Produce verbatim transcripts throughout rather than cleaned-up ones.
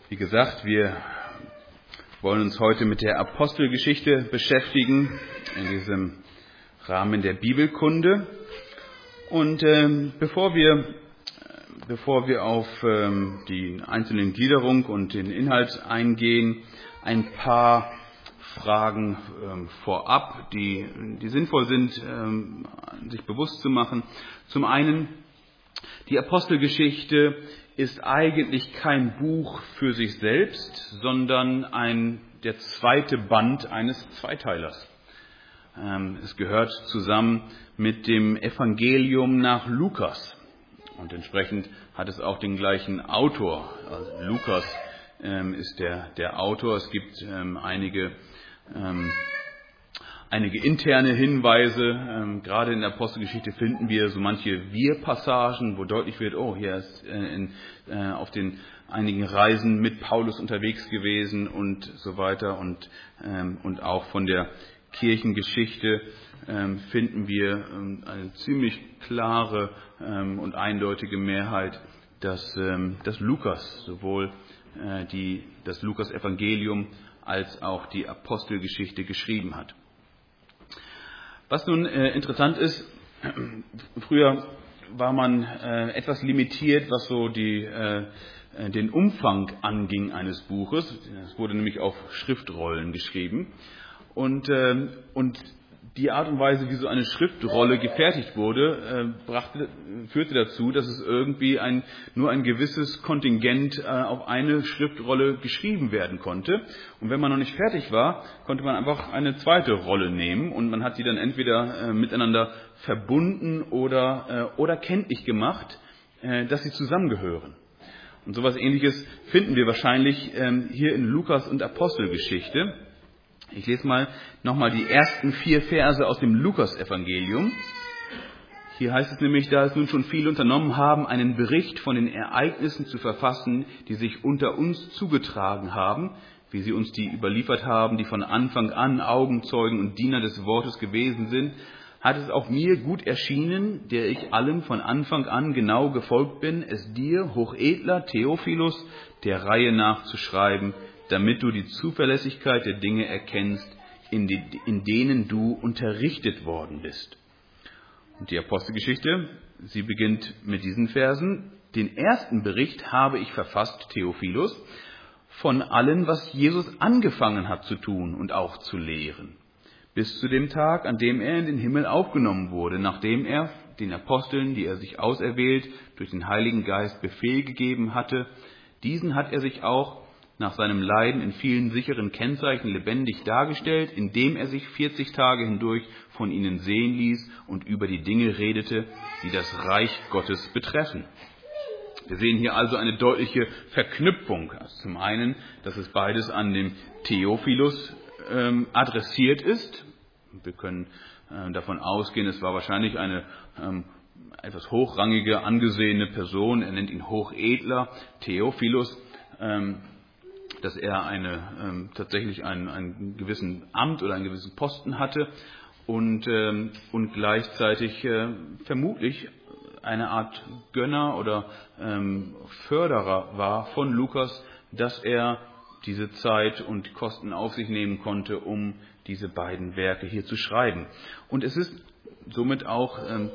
Wie gesagt, wir wollen uns heute mit der Apostelgeschichte beschäftigen, in diesem Rahmen der Bibelkunde. Und ähm, bevor wir bevor wir auf ähm, die einzelnen Gliederung und den Inhalt eingehen, ein paar Fragen ähm, vorab, die, die sinnvoll sind, ähm, sich bewusst zu machen. Zum einen, die Apostelgeschichte ist eigentlich kein Buch für sich selbst, sondern ein, der zweite Band eines Zweiteilers. Ähm, es gehört zusammen mit dem Evangelium nach Lukas. Und entsprechend hat es auch den gleichen Autor. Also Lukas ähm, ist der, der Autor. Es gibt ähm, einige, ähm, einige interne Hinweise. Ähm, gerade in der Apostelgeschichte finden wir so manche Wir-Passagen, wo deutlich wird, oh, hier ist äh, in, äh, auf den einigen Reisen mit Paulus unterwegs gewesen und so weiter. Und, ähm, und auch von der Kirchengeschichte ähm, finden wir ähm, eine ziemlich klare ähm, und eindeutige Mehrheit, dass, ähm, dass Lukas sowohl äh, die, das Lukas-Evangelium als auch die Apostelgeschichte geschrieben hat. Was nun äh, interessant ist, früher war man äh, etwas limitiert, was so die, äh, den Umfang anging eines Buches. Es wurde nämlich auf Schriftrollen geschrieben. Und, ähm, und die Art und Weise, wie so eine Schriftrolle gefertigt wurde, äh, brachte, führte dazu, dass es irgendwie ein, nur ein gewisses Kontingent äh, auf eine Schriftrolle geschrieben werden konnte. Und wenn man noch nicht fertig war, konnte man einfach eine zweite Rolle nehmen und man hat die dann entweder äh, miteinander verbunden oder, äh, oder kenntlich gemacht, äh, dass sie zusammengehören. Und sowas Ähnliches finden wir wahrscheinlich ähm, hier in Lukas- und Apostelgeschichte. Ich lese mal nochmal die ersten vier Verse aus dem Lukas-Evangelium. Hier heißt es nämlich, da es nun schon viel unternommen haben, einen Bericht von den Ereignissen zu verfassen, die sich unter uns zugetragen haben, wie sie uns die überliefert haben, die von Anfang an Augenzeugen und Diener des Wortes gewesen sind, hat es auch mir gut erschienen, der ich allem von Anfang an genau gefolgt bin, es dir, hochedler Theophilus, der Reihe nach zu schreiben, damit du die Zuverlässigkeit der Dinge erkennst, in, die, in denen du unterrichtet worden bist. Und die Apostelgeschichte, sie beginnt mit diesen Versen. Den ersten Bericht habe ich verfasst, Theophilus, von allem, was Jesus angefangen hat zu tun und auch zu lehren, bis zu dem Tag, an dem er in den Himmel aufgenommen wurde, nachdem er den Aposteln, die er sich auserwählt, durch den Heiligen Geist Befehl gegeben hatte. Diesen hat er sich auch nach seinem Leiden in vielen sicheren Kennzeichen lebendig dargestellt, indem er sich vierzig Tage hindurch von ihnen sehen ließ und über die Dinge redete, die das Reich Gottes betreffen. Wir sehen hier also eine deutliche Verknüpfung. Also zum einen, dass es beides an den Theophilus ähm, adressiert ist. Wir können äh, davon ausgehen, es war wahrscheinlich eine ähm, etwas hochrangige, angesehene Person. Er nennt ihn Hochedler Theophilus. Ähm, dass er eine, ähm, tatsächlich einen, einen gewissen Amt oder einen gewissen Posten hatte und, ähm, und gleichzeitig äh, vermutlich eine Art Gönner oder ähm, Förderer war von Lukas, dass er diese Zeit und Kosten auf sich nehmen konnte, um diese beiden Werke hier zu schreiben. Und es ist somit auch ähm,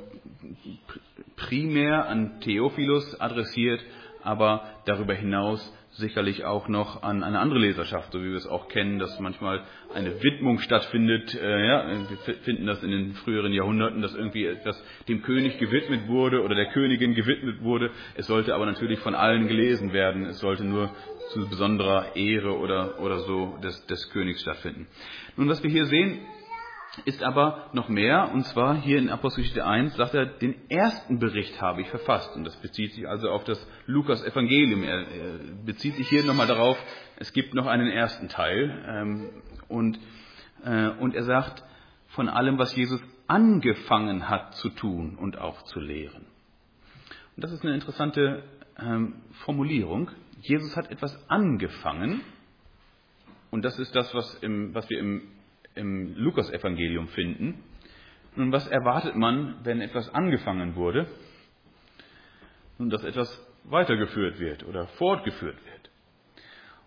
primär an Theophilus adressiert, aber darüber hinaus sicherlich auch noch an eine andere Leserschaft, so wie wir es auch kennen, dass manchmal eine Widmung stattfindet. Äh, ja, wir finden das in den früheren Jahrhunderten, dass irgendwie etwas dem König gewidmet wurde oder der Königin gewidmet wurde. Es sollte aber natürlich von allen gelesen werden. Es sollte nur zu besonderer Ehre oder, oder so des, des Königs stattfinden. Nun, was wir hier sehen, ist aber noch mehr, und zwar hier in Apostelgeschichte eins sagt er, den ersten Bericht habe ich verfasst. Und das bezieht sich also auf das Lukas-Evangelium. Er, er bezieht sich hier nochmal darauf, es gibt noch einen ersten Teil. Ähm, und, äh, und er sagt, von allem, was Jesus angefangen hat zu tun und auch zu lehren. Und das ist eine interessante ähm, Formulierung. Jesus hat etwas angefangen, und das ist das, was, im, was wir im im Lukas-Evangelium finden. Nun, was erwartet man, wenn etwas angefangen wurde? Nun, dass etwas weitergeführt wird oder fortgeführt wird.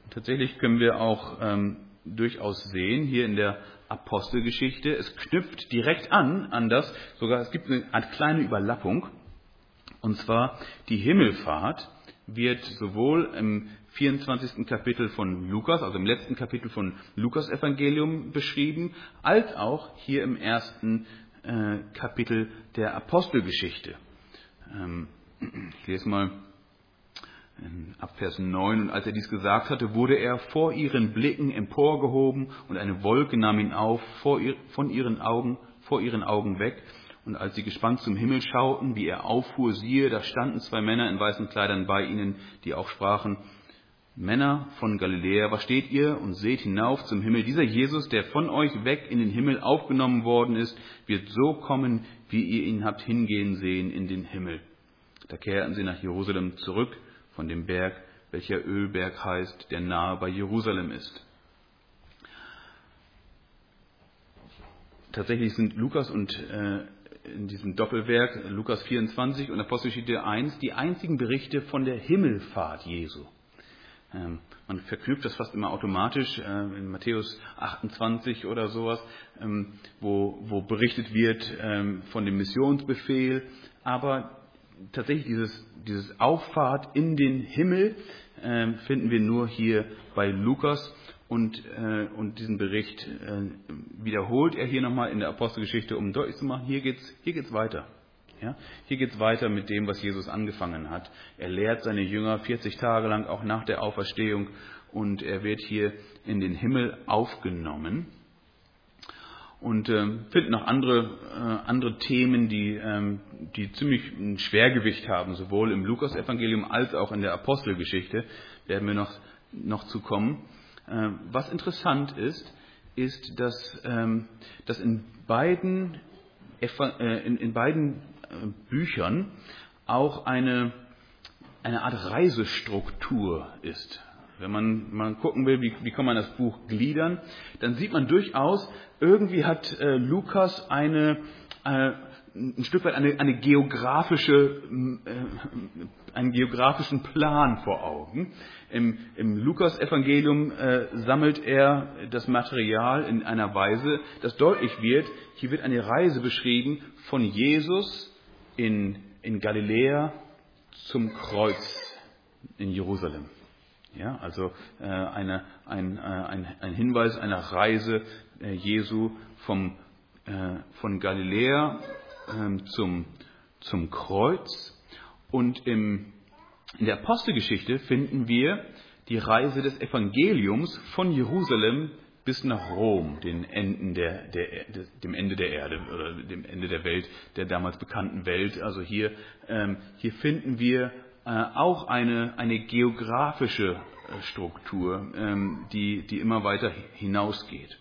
Tatsächlich können wir auch ähm, durchaus sehen, hier in der Apostelgeschichte, es knüpft direkt an, an das, sogar es gibt eine, eine kleine Überlappung, und zwar die Himmelfahrt wird sowohl im vierundzwanzigsten Kapitel von Lukas, also im letzten Kapitel von Lukas Evangelium beschrieben, als auch hier im ersten äh, Kapitel der Apostelgeschichte. Ähm, ich lese mal ab Vers neun. Und als er dies gesagt hatte, wurde er vor ihren Blicken emporgehoben und eine Wolke nahm ihn auf vor ihr, von ihren Augen, vor ihren Augen weg. Und als sie gespannt zum Himmel schauten, wie er auffuhr, siehe, da standen zwei Männer in weißen Kleidern bei ihnen, die auch sprachen: Männer von Galiläa, was steht ihr und seht hinauf zum Himmel? Dieser Jesus, der von euch weg in den Himmel aufgenommen worden ist, wird so kommen, wie ihr ihn habt hingehen sehen in den Himmel. Da kehrten sie nach Jerusalem zurück von dem Berg, welcher Ölberg heißt, der nahe bei Jerusalem ist. Tatsächlich sind Lukas und äh, in diesem Doppelwerk, Lukas vierundzwanzig und Apostelgeschichte eins, die einzigen Berichte von der Himmelfahrt Jesu. Ähm, man verknüpft das fast immer automatisch, äh, in Matthäus achtundzwanzig oder sowas, ähm, wo, wo berichtet wird ähm, von dem Missionsbefehl, aber tatsächlich dieses, dieses Auffahrt in den Himmel äh, finden wir nur hier bei Lukas, und, äh, und diesen Bericht äh, wiederholt er hier nochmal in der Apostelgeschichte, um deutlich zu machen, hier geht's, hier geht's weiter. Ja? Hier geht's weiter mit dem, was Jesus angefangen hat. Er lehrt seine Jünger vierzig Tage lang, auch nach der Auferstehung, und er wird hier in den Himmel aufgenommen. Und ähm, finden noch andere, äh, andere Themen, die, ähm, die ziemlich ein Schwergewicht haben, sowohl im Lukas-Evangelium als auch in der Apostelgeschichte, werden wir noch, noch zu kommen. Äh, was interessant ist, ist, dass, ähm, dass in beiden, äh, in, in beiden äh, Büchern auch eine, eine Art Reisestruktur ist. Wenn man mal gucken will, wie, wie kann man das Buch gliedern, dann sieht man durchaus, irgendwie hat äh, Lukas eine, äh, ein Stück weit eine, eine geografische, äh, einen geografischen Plan vor Augen. Im, im Lukas-Evangelium äh, sammelt er das Material in einer Weise, dass deutlich wird, hier wird eine Reise beschrieben von Jesus in, in Galiläa zum Kreuz in Jerusalem. Ja, also äh, eine, ein, äh, ein, ein Hinweis einer Reise äh, Jesu vom, äh, von Galiläa äh, zum, zum Kreuz. Und im, in der Apostelgeschichte finden wir die Reise des Evangeliums von Jerusalem bis nach Rom, den Enden der, der, dem Ende der Erde oder dem Ende der Welt, der damals bekannten Welt. Also hier, ähm, hier finden wir auch eine, eine geografische Struktur, ähm, die, die immer weiter hinausgeht.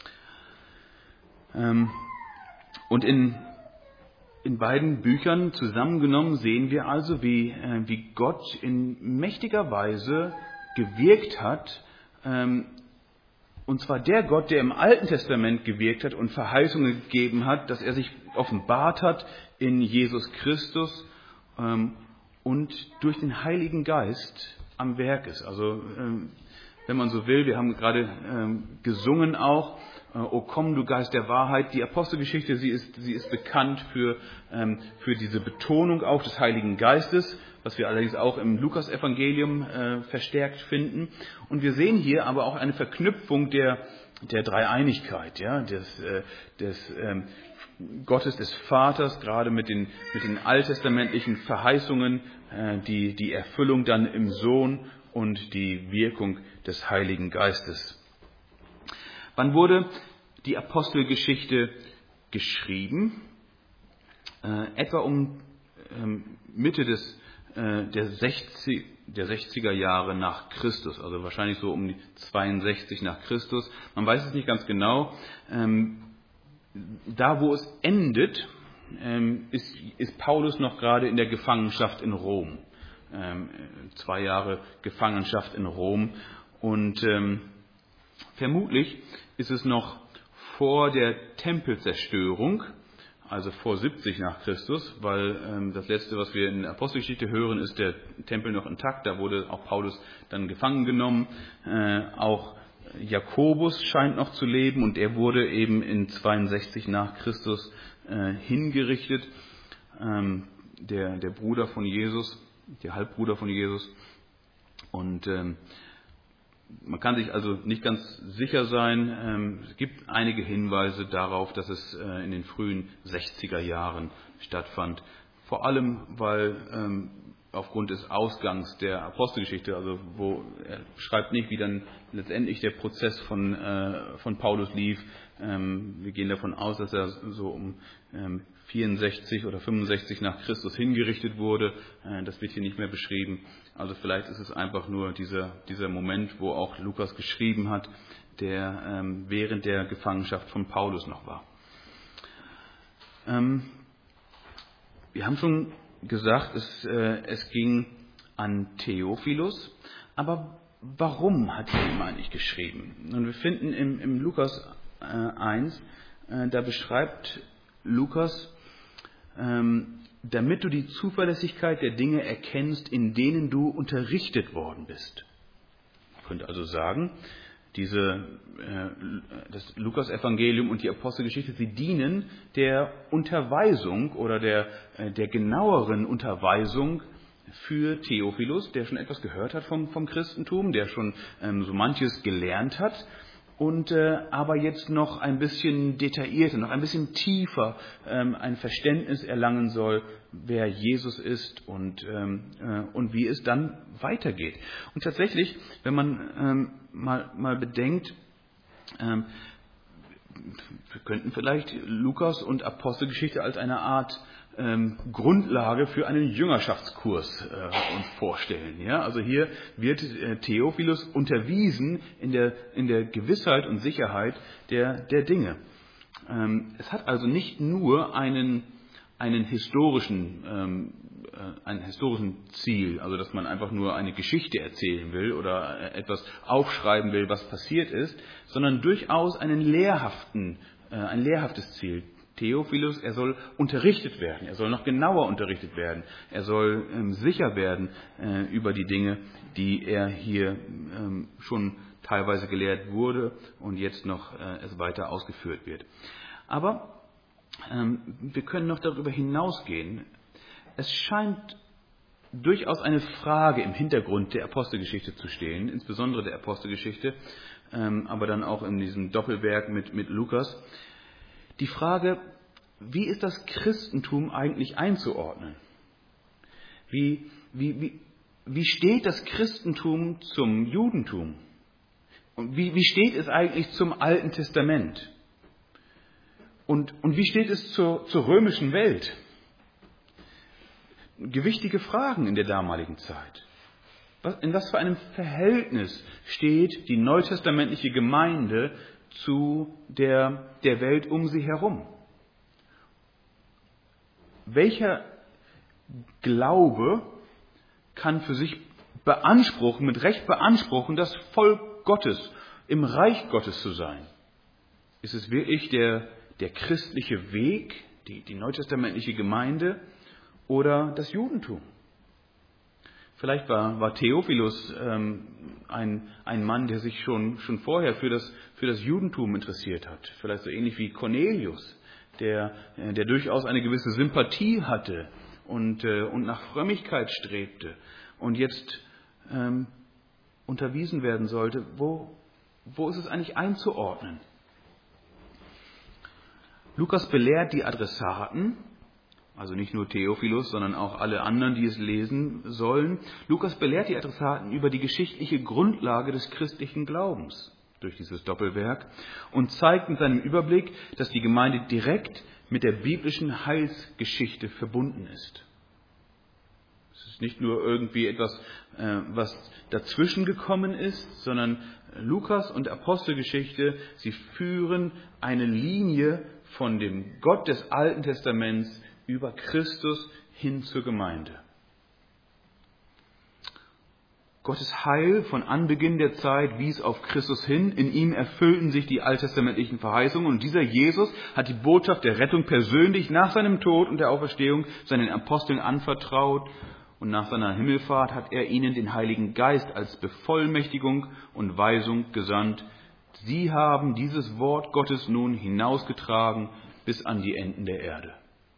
Ähm, und in, in beiden Büchern zusammengenommen sehen wir also, wie, äh, wie Gott in mächtiger Weise gewirkt hat, ähm, und zwar der Gott, der im Alten Testament gewirkt hat und Verheißungen gegeben hat, dass er sich offenbart hat in Jesus Christus, ähm, und durch den Heiligen Geist am Werk ist. Also, wenn man so will, wir haben gerade gesungen auch, O komm, du Geist der Wahrheit. Die Apostelgeschichte, sie ist, sie ist bekannt für, für diese Betonung auch des Heiligen Geistes, was wir allerdings auch im Lukas-Evangelium verstärkt finden. Und wir sehen hier aber auch eine Verknüpfung der, der Dreieinigkeit, ja, des, des Gottes, des Vaters, gerade mit den, mit den alttestamentlichen Verheißungen, äh, die, die Erfüllung dann im Sohn und die Wirkung des Heiligen Geistes. Wann wurde die Apostelgeschichte geschrieben? Äh, etwa um ähm, Mitte des, äh, der, sechzig, der sechziger Jahre nach Christus, also wahrscheinlich so um die zweiundsechzig nach Christus. Man weiß es nicht ganz genau. Ähm, Da, wo es endet, ähm, ist, ist Paulus noch gerade in der Gefangenschaft in Rom. Ähm, zwei Jahre Gefangenschaft in Rom. Und ähm, vermutlich ist es noch vor der Tempelzerstörung, also vor siebzig nach Christus, weil ähm, das Letzte, was wir in der Apostelgeschichte hören, ist der Tempel noch intakt. Da wurde auch Paulus dann gefangen genommen. Äh, auch Jakobus scheint noch zu leben und er wurde eben in zweiundsechzig nach Christus äh, hingerichtet. Ähm, der, der Bruder von Jesus, der Halbbruder von Jesus. Und ähm, man kann sich also nicht ganz sicher sein. Ähm, es gibt einige Hinweise darauf, dass es äh, in den frühen sechziger Jahren stattfand. Vor allem, weil ähm, aufgrund des Ausgangs der Apostelgeschichte, also wo er schreibt nicht, wie dann letztendlich der Prozess von, äh, von Paulus lief. Ähm, wir gehen davon aus, dass er so um ähm, vierundsechzig oder fünfundsechzig nach Christus hingerichtet wurde. Äh, das wird hier nicht mehr beschrieben. Also vielleicht ist es einfach nur dieser, dieser Moment, wo auch Lukas geschrieben hat, der ähm, während der Gefangenschaft von Paulus noch war. Ähm, wir haben schon gesagt, es, äh, es ging an Theophilus, aber warum hat er ihm eigentlich geschrieben? Und wir finden im, im Lukas äh, eins, äh, da beschreibt Lukas, ähm, damit du die Zuverlässigkeit der Dinge erkennst, in denen du unterrichtet worden bist. Man könnte also sagen, diese, äh, das Lukas-Evangelium und die Apostelgeschichte, sie dienen der Unterweisung oder der, äh, der genaueren Unterweisung für Theophilus, der schon etwas gehört hat vom, vom Christentum, der schon ähm, so manches gelernt hat und äh, aber jetzt noch ein bisschen detaillierter, noch ein bisschen tiefer ähm, ein Verständnis erlangen soll, wer Jesus ist und, ähm, äh, und wie es dann weitergeht. Und tatsächlich, wenn man ähm, mal, mal bedenkt, ähm, wir könnten vielleicht Lukas und Apostelgeschichte als eine Art ähm, Grundlage für einen Jüngerschaftskurs äh, uns vorstellen. Ja? Also hier wird äh, Theophilus unterwiesen in der, in der Gewissheit und Sicherheit der, der Dinge. Ähm, es hat also nicht nur einen, einen historischen, ähm, äh, ein historischen Ziel, also dass man einfach nur eine Geschichte erzählen will oder etwas aufschreiben will, was passiert ist, sondern durchaus einen lehrhaften, äh, ein lehrhaftes Ziel. Theophilus, er soll unterrichtet werden, er soll noch genauer unterrichtet werden, er soll ähm, sicher werden äh, über die Dinge, die er hier ähm, schon teilweise gelehrt wurde und jetzt noch äh, es weiter ausgeführt wird. Aber ähm, wir können noch darüber hinausgehen. Es scheint durchaus eine Frage im Hintergrund der Apostelgeschichte zu stehen, insbesondere der Apostelgeschichte, ähm, aber dann auch in diesem Doppelwerk mit, mit Lukas. Die Frage, wie ist das Christentum eigentlich einzuordnen? Wie, wie, wie, wie steht das Christentum zum Judentum? Und wie, wie steht es eigentlich zum Alten Testament? Und, und wie steht es zur, zur römischen Welt? Gewichtige Fragen in der damaligen Zeit. In was für einem Verhältnis steht die neutestamentliche Gemeinde zu der, der Welt um sie herum? Welcher Glaube kann für sich beanspruchen, mit Recht beanspruchen, das Volk Gottes, im Reich Gottes zu sein? Ist es wirklich der, der christliche Weg, die, die neutestamentliche Gemeinde oder das Judentum? Vielleicht war, war Theophilus ähm, ein, ein Mann, der sich schon, schon vorher für das, für das Judentum interessiert hat. Vielleicht so ähnlich wie Cornelius, der, der durchaus eine gewisse Sympathie hatte und, äh, und nach Frömmigkeit strebte und jetzt ähm, unterwiesen werden sollte. Wo, wo ist es eigentlich einzuordnen? Lukas belehrt die Adressaten, also nicht nur Theophilus, sondern auch alle anderen, die es lesen sollen. Lukas belehrt die Adressaten über die geschichtliche Grundlage des christlichen Glaubens durch dieses Doppelwerk und zeigt in seinem Überblick, dass die Gemeinde direkt mit der biblischen Heilsgeschichte verbunden ist. Es ist nicht nur irgendwie etwas, was dazwischen gekommen ist, sondern Lukas und Apostelgeschichte, sie führen eine Linie von dem Gott des Alten Testaments über Christus hin zur Gemeinde. Gottes Heil von Anbeginn der Zeit wies auf Christus hin. In ihm erfüllten sich die alttestamentlichen Verheißungen. Und dieser Jesus hat die Botschaft der Rettung persönlich nach seinem Tod und der Auferstehung seinen Aposteln anvertraut. Und nach seiner Himmelfahrt hat er ihnen den Heiligen Geist als Bevollmächtigung und Weisung gesandt. Sie haben dieses Wort Gottes nun hinausgetragen bis an die Enden der Erde.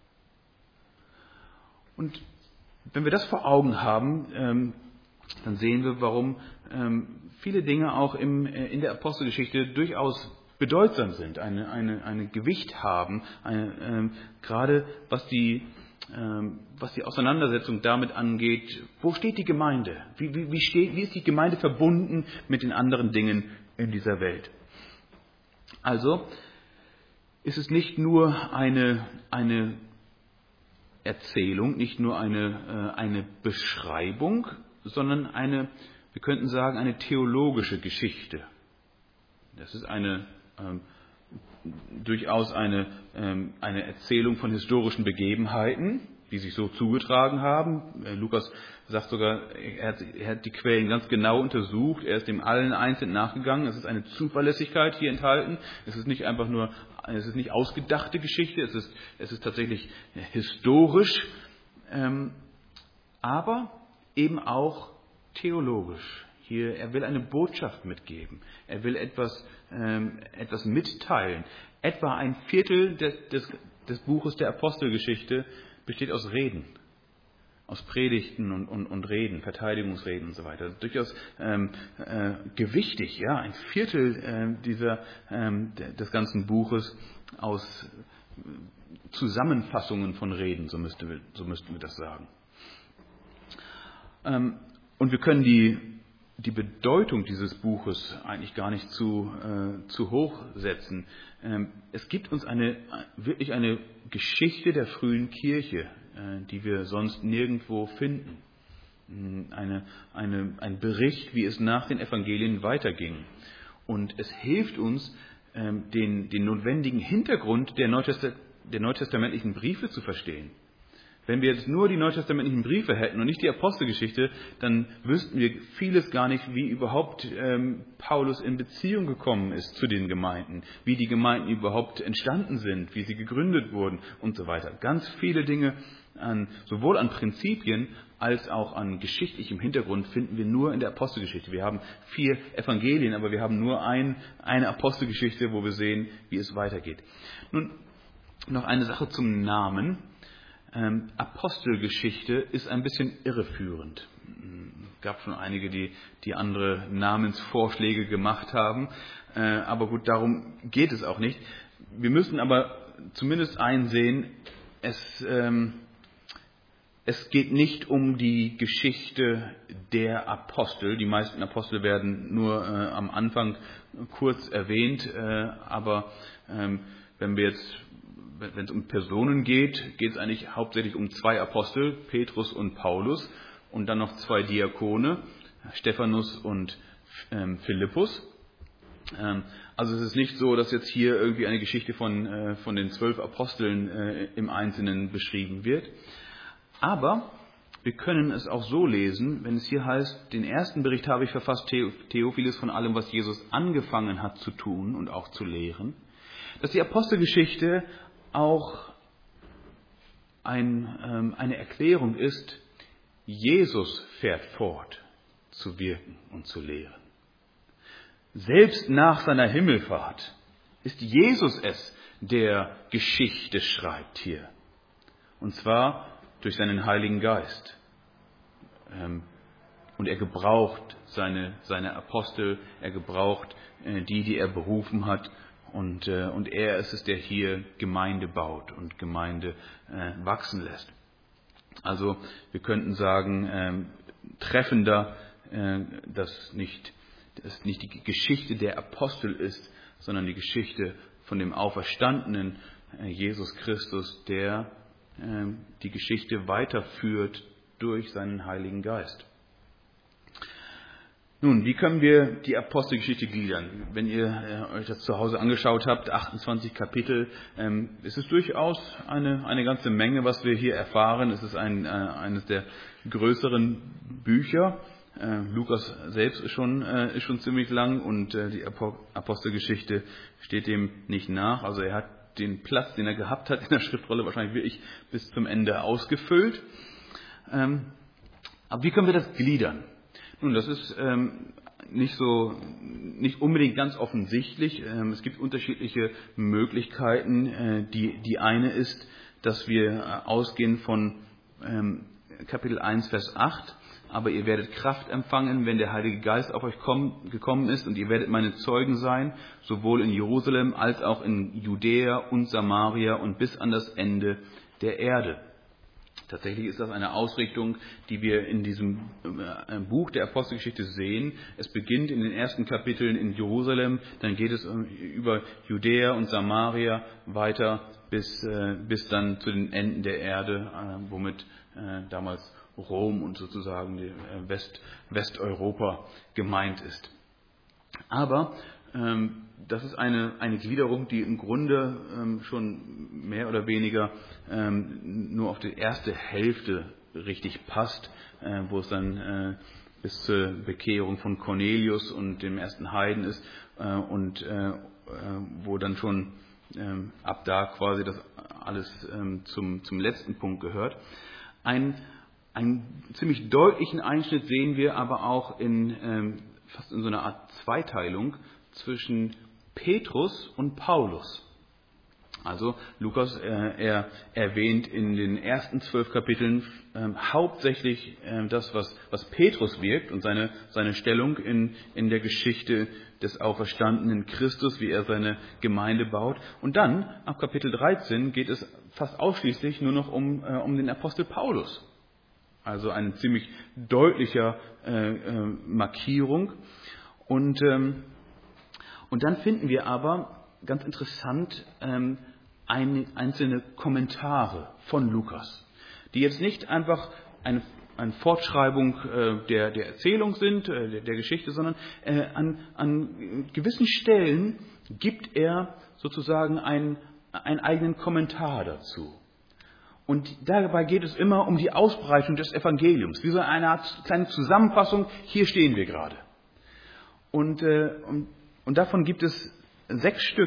Und wenn wir das vor Augen haben, ähm, dann sehen wir, warum ähm, viele Dinge auch im, äh, in der Apostelgeschichte durchaus bedeutsam sind, eine, eine, eine Gewicht haben, eine, ähm, gerade was die, ähm, was die Auseinandersetzung damit angeht. Wo steht die Gemeinde? Wie, wie, wie, steht, wie ist die Gemeinde verbunden mit den anderen Dingen in dieser Welt? Also ist es nicht nur eine, eine Erzählung, nicht nur eine, äh, eine Beschreibung, sondern eine, wir könnten sagen, eine theologische Geschichte. Das ist eine ähm, durchaus eine, ähm, eine Erzählung von historischen Begebenheiten, die sich so zugetragen haben. Äh, Lukas sagt sogar, er hat, er hat die Quellen ganz genau untersucht, er ist dem allen einzeln nachgegangen. Es ist eine Zuverlässigkeit hier enthalten. Es ist nicht einfach nur, es ist nicht ausgedachte Geschichte, es ist, es ist tatsächlich historisch, ähm, aber eben auch theologisch. Hier, er will eine Botschaft mitgeben. Er will etwas, ähm, etwas mitteilen. Etwa ein Viertel des, des, des Buches der Apostelgeschichte besteht aus Reden, aus Predigten und, und, und Reden, Verteidigungsreden und so weiter. Das ist durchaus ähm, äh, gewichtig, ja, ein Viertel äh, dieser ähm, des ganzen Buches aus Zusammenfassungen von Reden, so müssten wir, so müssten wir das sagen. Ähm, und wir können die, die Bedeutung dieses Buches eigentlich gar nicht zu, äh, zu hoch setzen. Ähm, es gibt uns eine, wirklich eine Geschichte der frühen Kirche, äh, die wir sonst nirgendwo finden. Eine, eine, ein Bericht, wie es nach den Evangelien weiterging. Und es hilft uns, ähm, den, den notwendigen Hintergrund der, Neutest- der neutestamentlichen Briefe zu verstehen. Wenn wir jetzt nur die neutestamentlichen Briefe hätten und nicht die Apostelgeschichte, dann wüssten wir vieles gar nicht, wie überhaupt ähm, Paulus in Beziehung gekommen ist zu den Gemeinden, wie die Gemeinden überhaupt entstanden sind, wie sie gegründet wurden und so weiter. Ganz viele Dinge, an, sowohl an Prinzipien als auch an geschichtlichem Hintergrund finden wir nur in der Apostelgeschichte. Wir haben vier Evangelien, aber wir haben nur ein, eine Apostelgeschichte, wo wir sehen, wie es weitergeht. Nun, noch eine Sache zum Namen. Ähm, Apostelgeschichte ist ein bisschen irreführend. Es gab schon einige, die, die andere Namensvorschläge gemacht haben. Äh, aber gut, darum geht es auch nicht. Wir müssen aber zumindest einsehen, es, ähm, es geht nicht um die Geschichte der Apostel. Die meisten Apostel werden nur äh, am Anfang kurz erwähnt. Äh, aber ähm, wenn wir jetzt Wenn es um Personen geht, geht es eigentlich hauptsächlich um zwei Apostel, Petrus und Paulus, und dann noch zwei Diakone, Stephanus und ähm, Philippus. Ähm, also es ist nicht so, dass jetzt hier irgendwie eine Geschichte von, äh, von den zwölf Aposteln äh, im Einzelnen beschrieben wird. Aber wir können es auch so lesen, wenn es hier heißt, den ersten Bericht habe ich verfasst, Theophilus, von allem, was Jesus angefangen hat zu tun und auch zu lehren, dass die Apostelgeschichte auch ein, ähm, eine Erklärung ist, Jesus fährt fort zu wirken und zu lehren. Selbst nach seiner Himmelfahrt ist Jesus es, der Geschichte schreibt hier. Und zwar durch seinen Heiligen Geist. Ähm, und er gebraucht seine, seine Apostel, er gebraucht äh, die, die er berufen hat. Und, äh, und er ist es, der hier Gemeinde baut und Gemeinde äh, wachsen lässt. Also wir könnten sagen, ähm, treffender, äh, dass nicht, dass nicht die Geschichte der Apostel ist, sondern die Geschichte von dem auferstandenen äh, Jesus Christus, der äh, die Geschichte weiterführt durch seinen Heiligen Geist. Nun, wie können wir die Apostelgeschichte gliedern? Wenn ihr äh, euch das zu Hause angeschaut habt, achtundzwanzig Kapitel, ähm, es ist durchaus eine, eine ganze Menge, was wir hier erfahren. Es ist ein, äh, eines der größeren Bücher Äh, Lukas selbst ist schon, äh, ist schon ziemlich lang und äh, die Apostelgeschichte steht dem nicht nach. Also er hat den Platz, den er gehabt hat in der Schriftrolle, wahrscheinlich wirklich bis zum Ende ausgefüllt. Ähm, aber wie können wir das gliedern? Nun, das ist ähm, nicht so, nicht unbedingt ganz offensichtlich. Ähm, es gibt unterschiedliche Möglichkeiten. Äh, die, die eine ist, dass wir äh, ausgehen von ähm, Kapitel eins, Vers acht. Aber ihr werdet Kraft empfangen, wenn der Heilige Geist auf euch komm, gekommen ist, und ihr werdet meine Zeugen sein, sowohl in Jerusalem als auch in Judäa und Samaria und bis an das Ende der Erde. Tatsächlich ist das eine Ausrichtung, die wir in diesem Buch der Apostelgeschichte sehen. Es beginnt in den ersten Kapiteln in Jerusalem, dann geht es über Judäa und Samaria weiter bis, bis dann zu den Enden der Erde, womit damals Rom und sozusagen West, Westeuropa gemeint ist. Aber ähm, das ist eine, eine Gliederung, die im Grunde ähm, schon mehr oder weniger ähm, nur auf die erste Hälfte richtig passt, äh, wo es dann äh, bis zur Bekehrung von Cornelius und dem ersten Heiden ist äh, und äh, äh, wo dann schon äh, ab da quasi das alles äh, zum, zum letzten Punkt gehört. Ein Einen ziemlich deutlichen Einschnitt sehen wir aber auch in ähm, fast in so einer Art Zweiteilung zwischen Petrus und Paulus. Also Lukas, äh, er erwähnt in den ersten zwölf Kapiteln äh, hauptsächlich äh, das, was, was Petrus wirkt und seine, seine Stellung in, in der Geschichte des auferstandenen Christus, wie er seine Gemeinde baut. Und dann, ab Kapitel dreizehn, geht es fast ausschließlich nur noch um, äh, um den Apostel Paulus. Also eine ziemlich deutliche äh, äh, Markierung. Und, ähm, und dann finden wir aber, ganz interessant, ähm, ein, einzelne Kommentare von Lukas, die jetzt nicht einfach eine, eine Fortschreibung äh, der, der Erzählung sind, äh, der, der Geschichte, sondern äh, an, an gewissen Stellen gibt er sozusagen einen, einen eigenen Kommentar dazu. Und dabei geht es immer um die Ausbreitung des Evangeliums, wie so eine Art kleine Zusammenfassung, hier stehen wir gerade. Und, äh, und, und davon gibt es sechs Stück.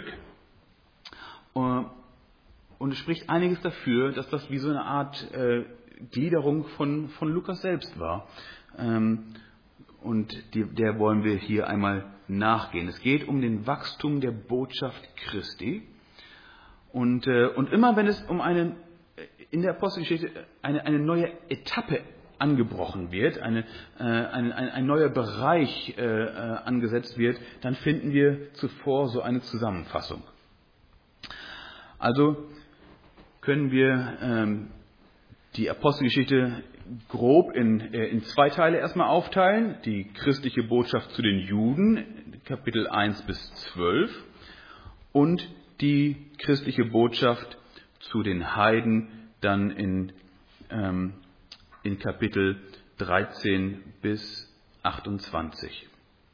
Und es spricht einiges dafür, dass das wie so eine Art äh, Gliederung von, von Lukas selbst war. Ähm, und die, der wollen wir hier einmal nachgehen. Es geht um den Wachstum der Botschaft Christi. Und, äh, und immer wenn es um eine in der Apostelgeschichte eine, eine neue Etappe angebrochen wird, eine, äh, ein, ein, ein neuer Bereich äh, äh, angesetzt wird, dann finden wir zuvor so eine Zusammenfassung. Also können wir ähm, die Apostelgeschichte grob in, äh, in zwei Teile erstmal aufteilen. Die christliche Botschaft zu den Juden, Kapitel eins bis zwölf, und die christliche Botschaft zu den Heiden, dann in, ähm, in Kapitel dreizehn bis achtundzwanzig.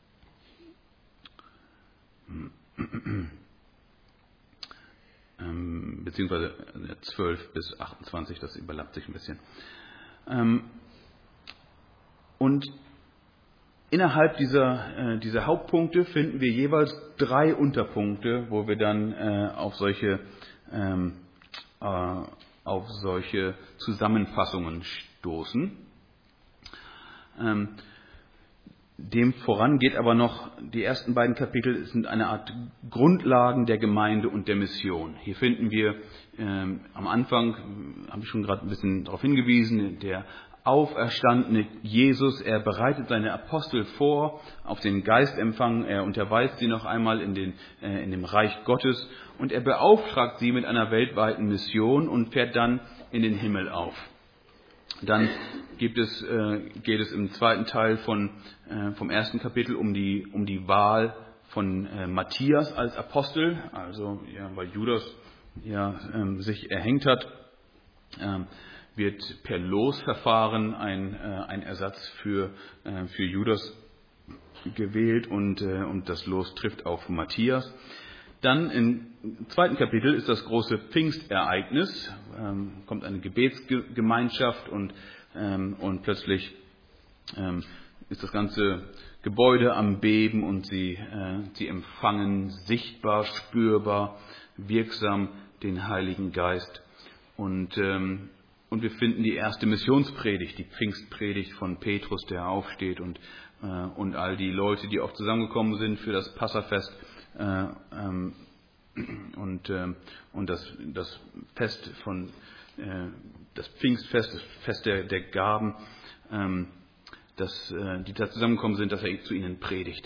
Ähm, beziehungsweise zwölf bis achtundzwanzig, das überlappt sich ein bisschen. Ähm, und innerhalb dieser, äh, dieser Hauptpunkte finden wir jeweils drei Unterpunkte, wo wir dann äh, auf solche ähm, äh, auf solche Zusammenfassungen stoßen. Ähm, dem voran geht aber noch, die ersten beiden Kapitel sind eine Art Grundlagen der Gemeinde und der Mission. Hier finden wir ähm, am Anfang, habe ich schon gerade ein bisschen darauf hingewiesen, der auferstandene Jesus, er bereitet seine Apostel vor auf den Geistempfang, er unterweist sie noch einmal in, den, äh, in dem Reich Gottes und er beauftragt sie mit einer weltweiten Mission und fährt dann in den Himmel auf. Dann gibt es, äh, geht es im zweiten Teil von, äh, vom ersten Kapitel um die, um die Wahl von äh, Matthias als Apostel, also ja, weil Judas ja, ähm, sich erhängt hat. Ähm, wird per Losverfahren ein, äh, ein Ersatz für, äh, für Judas gewählt und, äh, und das Los trifft auf Matthias. Dann im zweiten Kapitel ist das große Pfingstereignis, ähm, kommt eine Gebetsgemeinschaft und, ähm, und plötzlich ähm, ist das ganze Gebäude am Beben und sie, äh, sie empfangen sichtbar, spürbar, wirksam den Heiligen Geist. Und, ähm, und wir finden die erste Missionspredigt, die Pfingstpredigt von Petrus, der aufsteht und, äh, und all die Leute, die auch zusammengekommen sind für das Passafest äh, ähm, und, äh, und das, das Fest von äh, das Pfingstfest, das Fest der, der Gaben, ähm, dass äh, die da zusammengekommen sind, dass er zu ihnen predigt.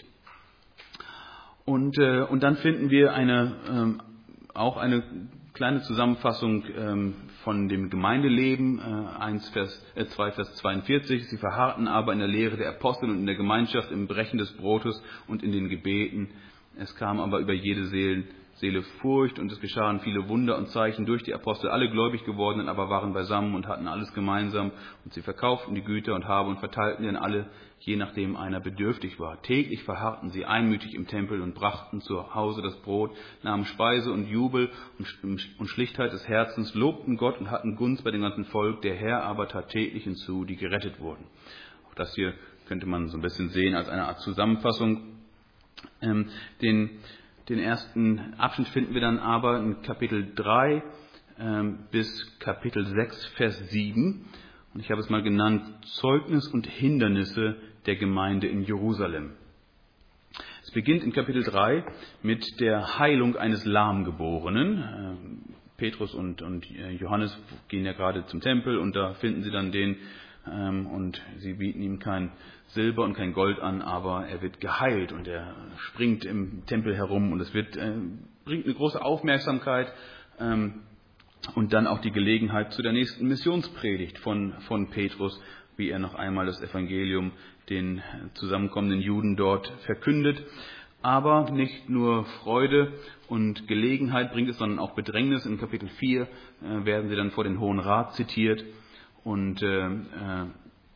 Und, äh, und dann finden wir eine, ähm, auch eine kleine Zusammenfassung ähm, von dem Gemeindeleben, äh, eins Vers, äh, zwei Vers zweiundvierzig. Sie verharrten aber in der Lehre der Apostel und in der Gemeinschaft, im Brechen des Brotes und in den Gebeten. Es kam aber über jede Seelen, Seele Furcht und es geschahen viele Wunder und Zeichen durch die Apostel. Alle gläubig gewordenen aber waren beisammen und hatten alles gemeinsam und sie verkauften die Güter und Habe und verteilten ihnen alle, je nachdem einer bedürftig war. Täglich verharrten sie einmütig im Tempel und brachten zu Hause das Brot, nahmen Speise und Jubel und Schlichtheit des Herzens, lobten Gott und hatten Gunst bei dem ganzen Volk. Der Herr aber tat täglich hinzu, die gerettet wurden. Auch das hier könnte man so ein bisschen sehen als eine Art Zusammenfassung. Ähm, den Den ersten Abschnitt finden wir dann aber in Kapitel drei ähm, bis Kapitel sechs, Vers sieben. Und ich habe es mal genannt, Zeugnis und Hindernisse der Gemeinde in Jerusalem. Es beginnt in Kapitel drei mit der Heilung eines Lahmgeborenen. Ähm, Petrus und, und Johannes gehen ja gerade zum Tempel und da finden sie dann den ähm, und sie bieten ihm kein Silber und kein Gold an, aber er wird geheilt und er springt im Tempel herum und es wird, äh, bringt eine große Aufmerksamkeit ähm, und dann auch die Gelegenheit zu der nächsten Missionspredigt von, von Petrus, wie er noch einmal das Evangelium den zusammenkommenden Juden dort verkündet. Aber nicht nur Freude und Gelegenheit bringt es, sondern auch Bedrängnis. In Kapitel vier äh, werden sie dann vor den Hohen Rat zitiert und äh, äh,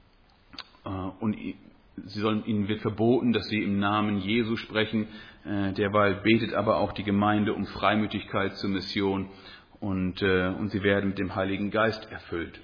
Und sie sollen, ihnen wird verboten, dass sie im Namen Jesu sprechen. Derweil betet aber auch die Gemeinde um Freimütigkeit zur Mission und, und sie werden mit dem Heiligen Geist erfüllt.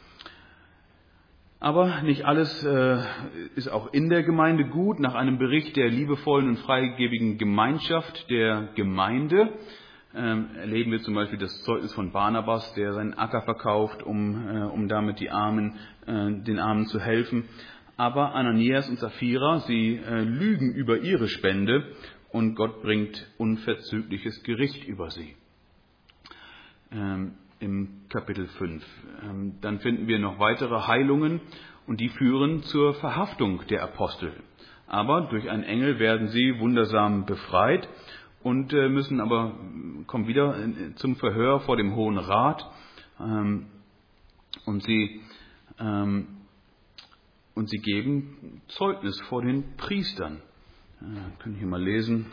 Aber nicht alles äh, ist auch in der Gemeinde gut. Nach einem Bericht der liebevollen und freigebigen Gemeinschaft der Gemeinde ähm, erleben wir zum Beispiel das Zeugnis von Barnabas, der seinen Acker verkauft, um, äh, um damit die Armen, äh, den Armen zu helfen. Aber Ananias und Sapphira, sie äh, lügen über ihre Spende und Gott bringt unverzügliches Gericht über sie. Ähm, Im Kapitel fünf. Ähm, dann finden wir noch weitere Heilungen und die führen zur Verhaftung der Apostel. Aber durch einen Engel werden sie wundersam befreit und äh, müssen aber, kommen wieder zum Verhör vor dem Hohen Rat ähm, und sie ähm, und sie geben Zeugnis vor den Priestern. Äh, können wir hier mal lesen.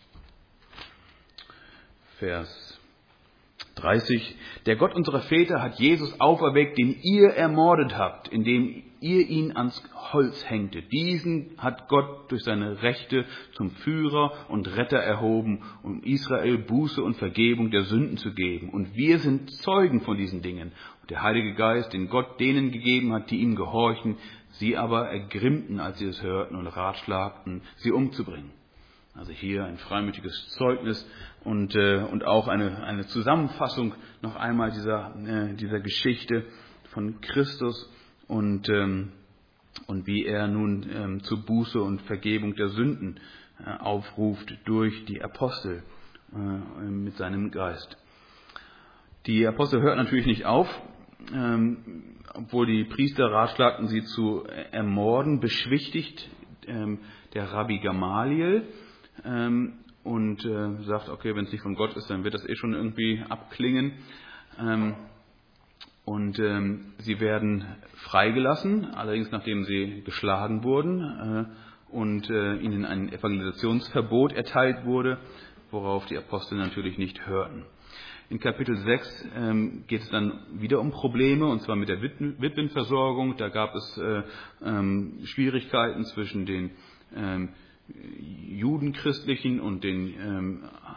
Vers dreißig. Der Gott unserer Väter hat Jesus auferweckt, den ihr ermordet habt, indem ihr ihn ans Holz hängte. Diesen hat Gott durch seine Rechte zum Führer und Retter erhoben, um Israel Buße und Vergebung der Sünden zu geben. Und wir sind Zeugen von diesen Dingen. Und der Heilige Geist, den Gott denen gegeben hat, die ihm gehorchen, sie aber ergrimmten, als sie es hörten und ratschlagten, sie umzubringen. Also hier ein freimütiges Zeugnis und, äh, und auch eine, eine Zusammenfassung noch einmal dieser, äh, dieser Geschichte von Christus und, ähm, und wie er nun ähm, zur Buße und Vergebung der Sünden äh, aufruft durch die Apostel äh, mit seinem Geist. Die Apostel hörten natürlich nicht auf, ähm, obwohl die Priester ratschlagten, sie zu ermorden, beschwichtigt ähm, der Rabbi Gamaliel, Ähm, und äh, sagt, okay, wenn es nicht von Gott ist, dann wird das eh schon irgendwie abklingen. Ähm, und ähm, sie werden freigelassen, allerdings nachdem sie geschlagen wurden äh, und äh, ihnen ein Evangelisationsverbot erteilt wurde, worauf die Apostel natürlich nicht hörten. In Kapitel sechs ähm, geht es dann wieder um Probleme, und zwar mit der Witwen- Witwenversorgung. Da gab es äh, ähm, Schwierigkeiten zwischen den ähm, judenchristlichen und den ähm,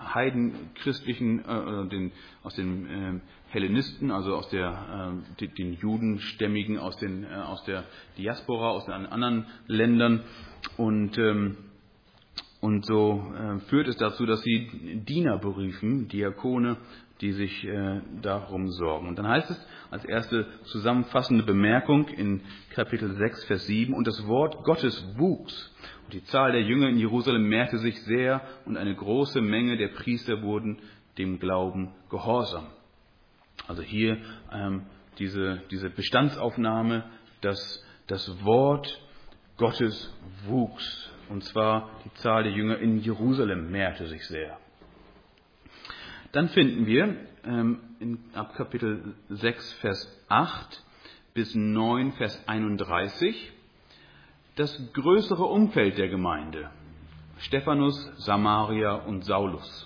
heidenchristlichen, äh, den, aus den äh, Hellenisten, also aus der, äh, den Judenstämmigen aus, den, äh, aus der Diaspora, aus den anderen Ländern. Und, ähm, und so äh, führt es dazu, dass sie Diener berufen, Diakone, die sich äh, darum sorgen. Und dann heißt es als erste zusammenfassende Bemerkung in Kapitel sechs, Vers sieben, und das Wort Gottes wuchs, und die Zahl der Jünger in Jerusalem mehrte sich sehr, und eine große Menge der Priester wurden dem Glauben gehorsam. Also hier ähm, diese, diese Bestandsaufnahme, dass das Wort Gottes wuchs, und zwar die Zahl der Jünger in Jerusalem mehrte sich sehr. Dann finden wir ähm, in, ab Kapitel sechs, Vers acht bis neun, Vers einunddreißig das größere Umfeld der Gemeinde. Stephanus, Samaria und Saulus.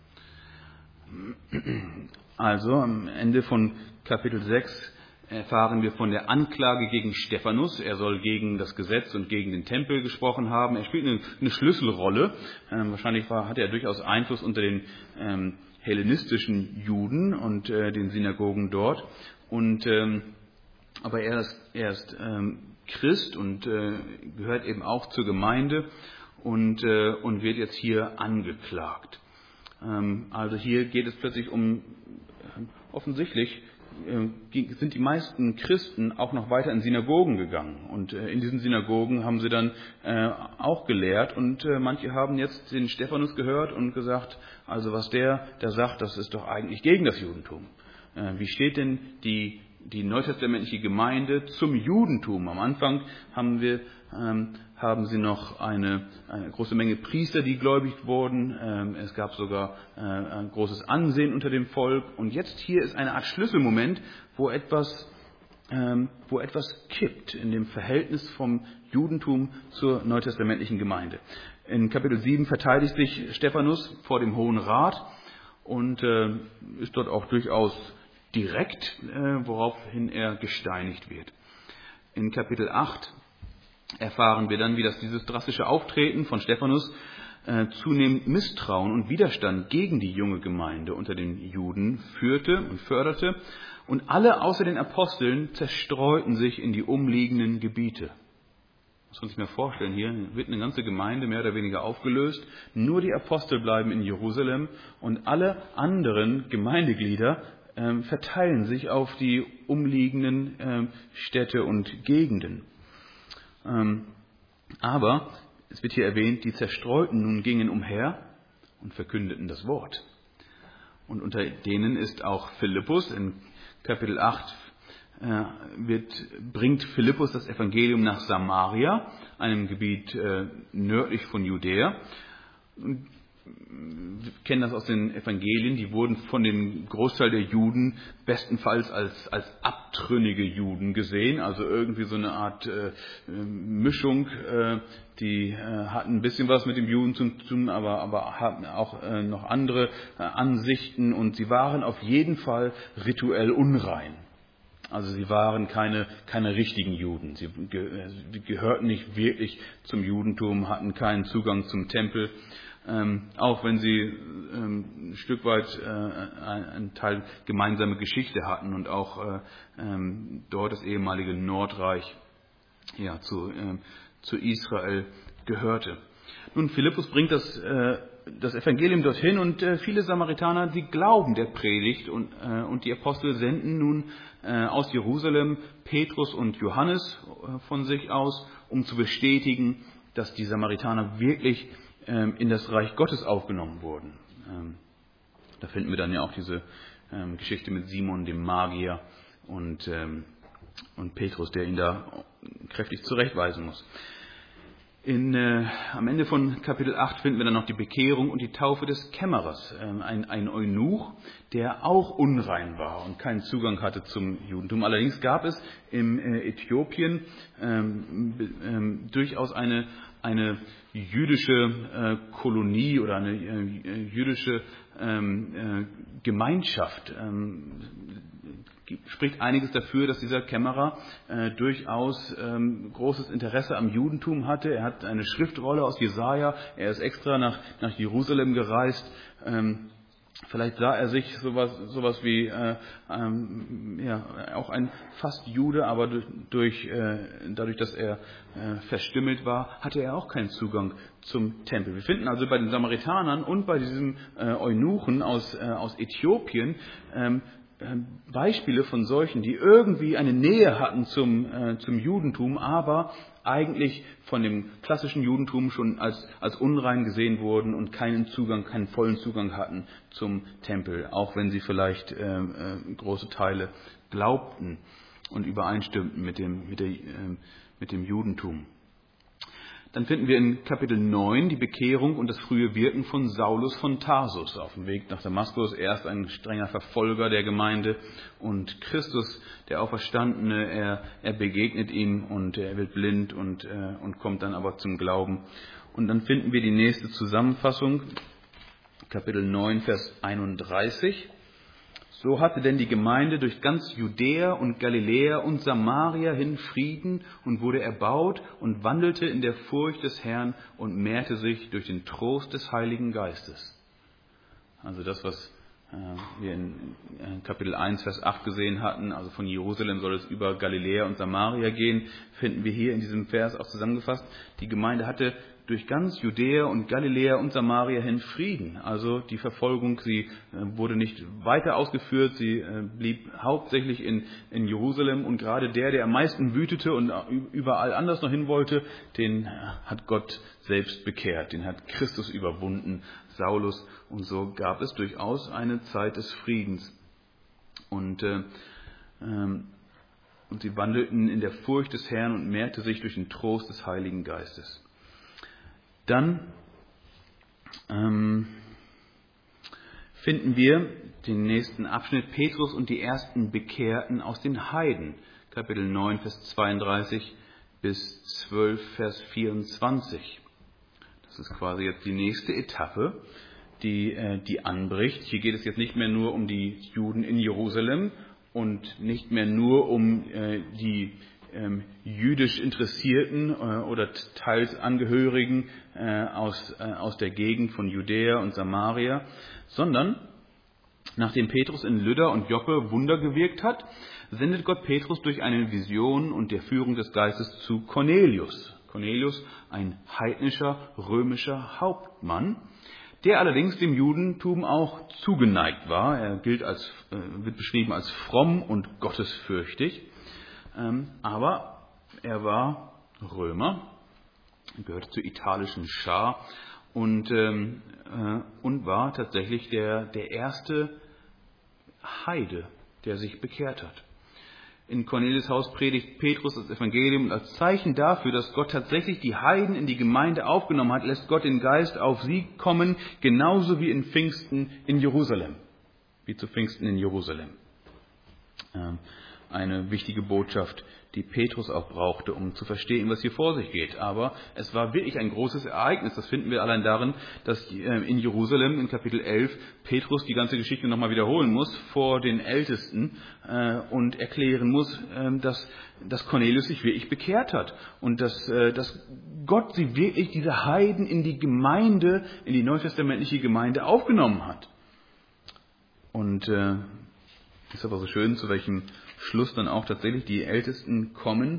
Also am Ende von Kapitel sechs erfahren wir von der Anklage gegen Stephanus. Er soll gegen das Gesetz und gegen den Tempel gesprochen haben. Er spielt eine, eine Schlüsselrolle. Ähm, wahrscheinlich war, hatte er durchaus Einfluss unter den ähm, hellenistischen Juden und äh, den Synagogen dort. Und, ähm, aber er ist, er ist ähm, Christ und äh, gehört eben auch zur Gemeinde und, äh, und wird jetzt hier angeklagt. Ähm, also hier geht es plötzlich um, äh, offensichtlich äh, sind die meisten Christen auch noch weiter in Synagogen gegangen. Und äh, in diesen Synagogen haben sie dann äh, auch gelehrt. Und äh, manche haben jetzt den Stephanus gehört und gesagt, also was der da sagt, das ist doch eigentlich gegen das Judentum. Äh, wie steht denn die die neutestamentliche Gemeinde zum Judentum? Am Anfang haben wir, ähm, haben sie noch eine, eine große Menge Priester, die gläubig wurden. Ähm, es gab sogar äh, ein großes Ansehen unter dem Volk. Und jetzt hier ist eine Art Schlüsselmoment, wo etwas, ähm, wo etwas kippt in dem Verhältnis vom Judentum zur neutestamentlichen Gemeinde. In Kapitel sieben verteidigt sich Stephanus vor dem Hohen Rat und äh, ist dort auch durchaus direkt, äh, woraufhin er gesteinigt wird. In Kapitel acht erfahren wir dann, wie das dieses drastische Auftreten von Stephanus äh, zunehmend Misstrauen und Widerstand gegen die junge Gemeinde unter den Juden führte und förderte. Und alle außer den Aposteln zerstreuten sich in die umliegenden Gebiete. Das muss man sich mal vorstellen, hier wird eine ganze Gemeinde mehr oder weniger aufgelöst. Nur die Apostel bleiben in Jerusalem und alle anderen Gemeindeglieder ähm, verteilen sich auf die umliegenden ähm, Städte und Gegenden. Ähm, aber, es wird hier erwähnt, die Zerstreuten nun gingen umher und verkündeten das Wort. Und unter denen ist auch Philippus. In Kapitel acht äh, wird, bringt Philippus das Evangelium nach Samaria, einem Gebiet äh, nördlich von Judäa. Und wir kennen das aus den Evangelien, die wurden von dem Großteil der Juden bestenfalls als, als abtrünnige Juden gesehen, also irgendwie so eine Art äh, Mischung, äh, die äh, hatten ein bisschen was mit dem Judentum zu tun, aber, aber hatten auch äh, noch andere äh, Ansichten und sie waren auf jeden Fall rituell unrein. Also sie waren keine, keine richtigen Juden, sie ge- gehörten nicht wirklich zum Judentum, hatten keinen Zugang zum Tempel. Ähm, auch wenn sie ähm, ein Stück weit äh, einen Teil gemeinsame Geschichte hatten und auch äh, ähm, dort das ehemalige Nordreich ja, zu, äh, zu Israel gehörte. Nun, Philippus bringt das, äh, das Evangelium dorthin und äh, viele Samaritaner, die glauben der Predigt und, äh, und die Apostel senden nun äh, aus Jerusalem Petrus und Johannes äh, von sich aus, um zu bestätigen, dass die Samaritaner wirklich in das Reich Gottes aufgenommen wurden. Da finden wir dann ja auch diese Geschichte mit Simon, dem Magier, und, und Petrus, der ihn da kräftig zurechtweisen muss. In, äh, am Ende von Kapitel acht finden wir dann noch die Bekehrung und die Taufe des Kämmerers, ähm, ein, ein Eunuch, der auch unrein war und keinen Zugang hatte zum Judentum. Allerdings gab es in äh, Äthiopien ähm, ähm, durchaus eine, eine jüdische äh, Kolonie oder eine äh, jüdische ähm, äh, Gemeinschaft. Ähm, spricht einiges dafür, dass dieser Kämmerer äh, durchaus ähm, großes Interesse am Judentum hatte. Er hat eine Schriftrolle aus Jesaja, er ist extra nach, nach Jerusalem gereist. Ähm, Vielleicht sah er sich sowas, sowas wie äh, ähm, ja, auch ein fast Jude, aber durch, durch, äh, dadurch, dass er äh, verstümmelt war, hatte er auch keinen Zugang zum Tempel. Wir finden also bei den Samaritanern und bei diesem äh, Eunuchen aus, äh, aus Äthiopien ähm, Beispiele von solchen, die irgendwie eine Nähe hatten zum, äh, zum Judentum, aber eigentlich von dem klassischen Judentum schon als, als unrein gesehen wurden und keinen Zugang, keinen vollen Zugang hatten zum Tempel, auch wenn sie vielleicht äh, äh, große Teile glaubten und übereinstimmten mit dem, mit der, äh, mit dem Judentum. Dann finden wir in Kapitel neun die Bekehrung und das frühe Wirken von Saulus von Tarsus auf dem Weg nach Damaskus. Erst ein strenger Verfolger der Gemeinde und Christus, der Auferstandene, er, er begegnet ihm und er wird blind und, äh, und kommt dann aber zum Glauben. Und dann finden wir die nächste Zusammenfassung, Kapitel neun, Vers einunddreißig. So hatte denn die Gemeinde durch ganz Judäa und Galiläa und Samaria hin Frieden und wurde erbaut und wandelte in der Furcht des Herrn und mehrte sich durch den Trost des Heiligen Geistes. Also das, was äh, wir in äh, Kapitel eins, Vers acht gesehen hatten, also von Jerusalem soll es über Galiläa und Samaria gehen, finden wir hier in diesem Vers auch zusammengefasst. Die Gemeinde hatte durch ganz Judäa und Galiläa und Samaria hin Frieden. Also die Verfolgung, sie äh, wurde nicht weiter ausgeführt, sie äh, blieb hauptsächlich in, in Jerusalem. Und gerade der, der am meisten wütete und überall anders noch hin wollte, den hat Gott selbst bekehrt, den hat Christus überwunden, Saulus. Und so gab es durchaus eine Zeit des Friedens. Und, äh, ähm, und sie wandelten in der Furcht des Herrn und mehrte sich durch den Trost des Heiligen Geistes. Dann ähm, finden wir den nächsten Abschnitt, Petrus und die ersten Bekehrten aus den Heiden, Kapitel neun, Vers zweiunddreißig bis zwölf, Vers vierundzwanzig. Das ist quasi jetzt die nächste Etappe, die, äh, die anbricht. Hier geht es jetzt nicht mehr nur um die Juden in Jerusalem und nicht mehr nur um äh, die Ähm, jüdisch Interessierten äh, oder teils Angehörigen äh, aus, äh, aus der Gegend von Judäa und Samaria, sondern nachdem Petrus in Lydda und Joppe Wunder gewirkt hat, sendet Gott Petrus durch eine Vision und der Führung des Geistes zu Cornelius. Cornelius, ein heidnischer römischer Hauptmann, der allerdings dem Judentum auch zugeneigt war. Er gilt als, äh, wird beschrieben als fromm und gottesfürchtig. Ähm, aber er war Römer, gehörte zur italischen Schar und, ähm, äh, und war tatsächlich der, der erste Heide, der sich bekehrt hat. In Cornelius' Haus predigt Petrus das Evangelium und als Zeichen dafür, dass Gott tatsächlich die Heiden in die Gemeinde aufgenommen hat, lässt Gott den Geist auf sie kommen, genauso wie in Pfingsten in Jerusalem, wie zu Pfingsten in Jerusalem. Ähm, Eine wichtige Botschaft, die Petrus auch brauchte, um zu verstehen, was hier vor sich geht. Aber es war wirklich ein großes Ereignis. Das finden wir allein darin, dass in Jerusalem in Kapitel elf Petrus die ganze Geschichte nochmal wiederholen muss vor den Ältesten und erklären muss, dass, dass Cornelius sich wirklich bekehrt hat und dass, dass Gott sie wirklich, diese Heiden, in die Gemeinde, in die neutestamentliche Gemeinde aufgenommen hat. Und äh, ist aber so schön, zu welchem Schluss dann auch tatsächlich die Ältesten kommen.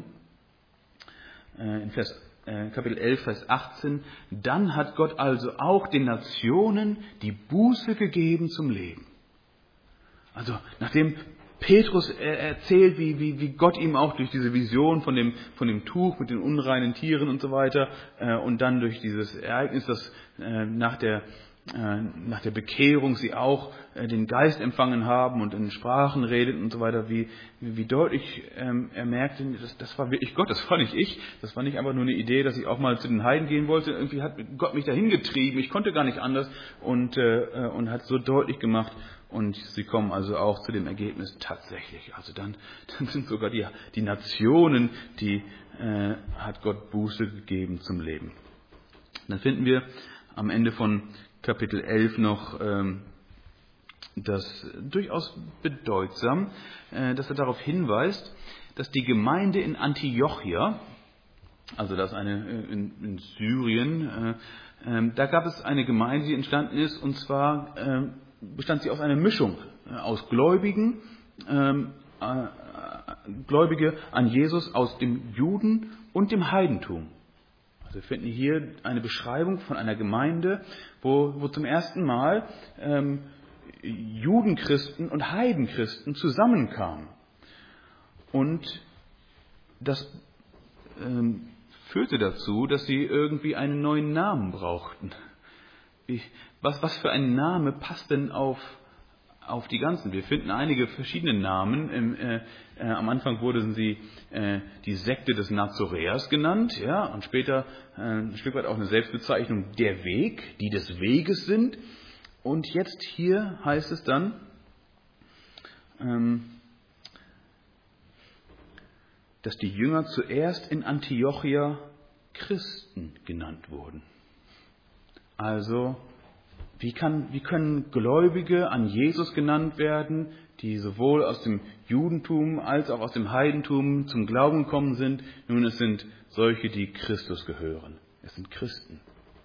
In Vers, äh, Kapitel elf, Vers achtzehn. Dann hat Gott also auch den Nationen die Buße gegeben zum Leben. Also nachdem Petrus erzählt, wie, wie, wie Gott ihm auch durch diese Vision von dem, von dem Tuch mit den unreinen Tieren und so weiter äh, und dann durch dieses Ereignis, dass äh, nach der nach der Bekehrung sie auch den Geist empfangen haben und in Sprachen redeten und so weiter, wie, wie deutlich ähm, er merkte, das, das war wirklich Gott, das war nicht ich, das war nicht einfach nur eine Idee, dass ich auch mal zu den Heiden gehen wollte, irgendwie hat Gott mich dahin getrieben, ich konnte gar nicht anders und, äh, und hat so deutlich gemacht und sie kommen also auch zu dem Ergebnis tatsächlich, also dann, dann sind sogar die, die Nationen, die äh, hat Gott Buße gegeben zum Leben. Dann finden wir am Ende von Kapitel elf noch ähm, das durchaus bedeutsam, dass er darauf hinweist, dass die Gemeinde in Antiochia, also das eine in, in Syrien, äh, äh, da gab es eine Gemeinde, die entstanden ist, und zwar äh, bestand sie aus einer Mischung äh, aus Gläubigen, äh, äh, Gläubige an Jesus aus dem Juden und dem Heidentum. Also wir finden hier eine Beschreibung von einer Gemeinde, wo, wo zum ersten Mal ähm, Judenchristen und Heidenchristen zusammenkamen. Und das ähm, führte dazu, dass sie irgendwie einen neuen Namen brauchten. Wie, was, was für ein Name passt denn auf, auf die ganzen? Wir finden einige verschiedene Namen. Im, äh, äh, am Anfang wurden sie äh, die Sekte des Nazoräers genannt, ja, und später äh, ein Stück weit auch eine Selbstbezeichnung, der Weg, die des Weges sind. Und jetzt hier heißt es dann, ähm, dass die Jünger zuerst in Antiochia Christen genannt wurden. Also, wie, kann, wie können Gläubige an Jesus genannt werden, die sowohl aus dem Judentum als auch aus dem Heidentum zum Glauben gekommen sind? Nun, es sind solche, die Christus gehören. Es sind Christen.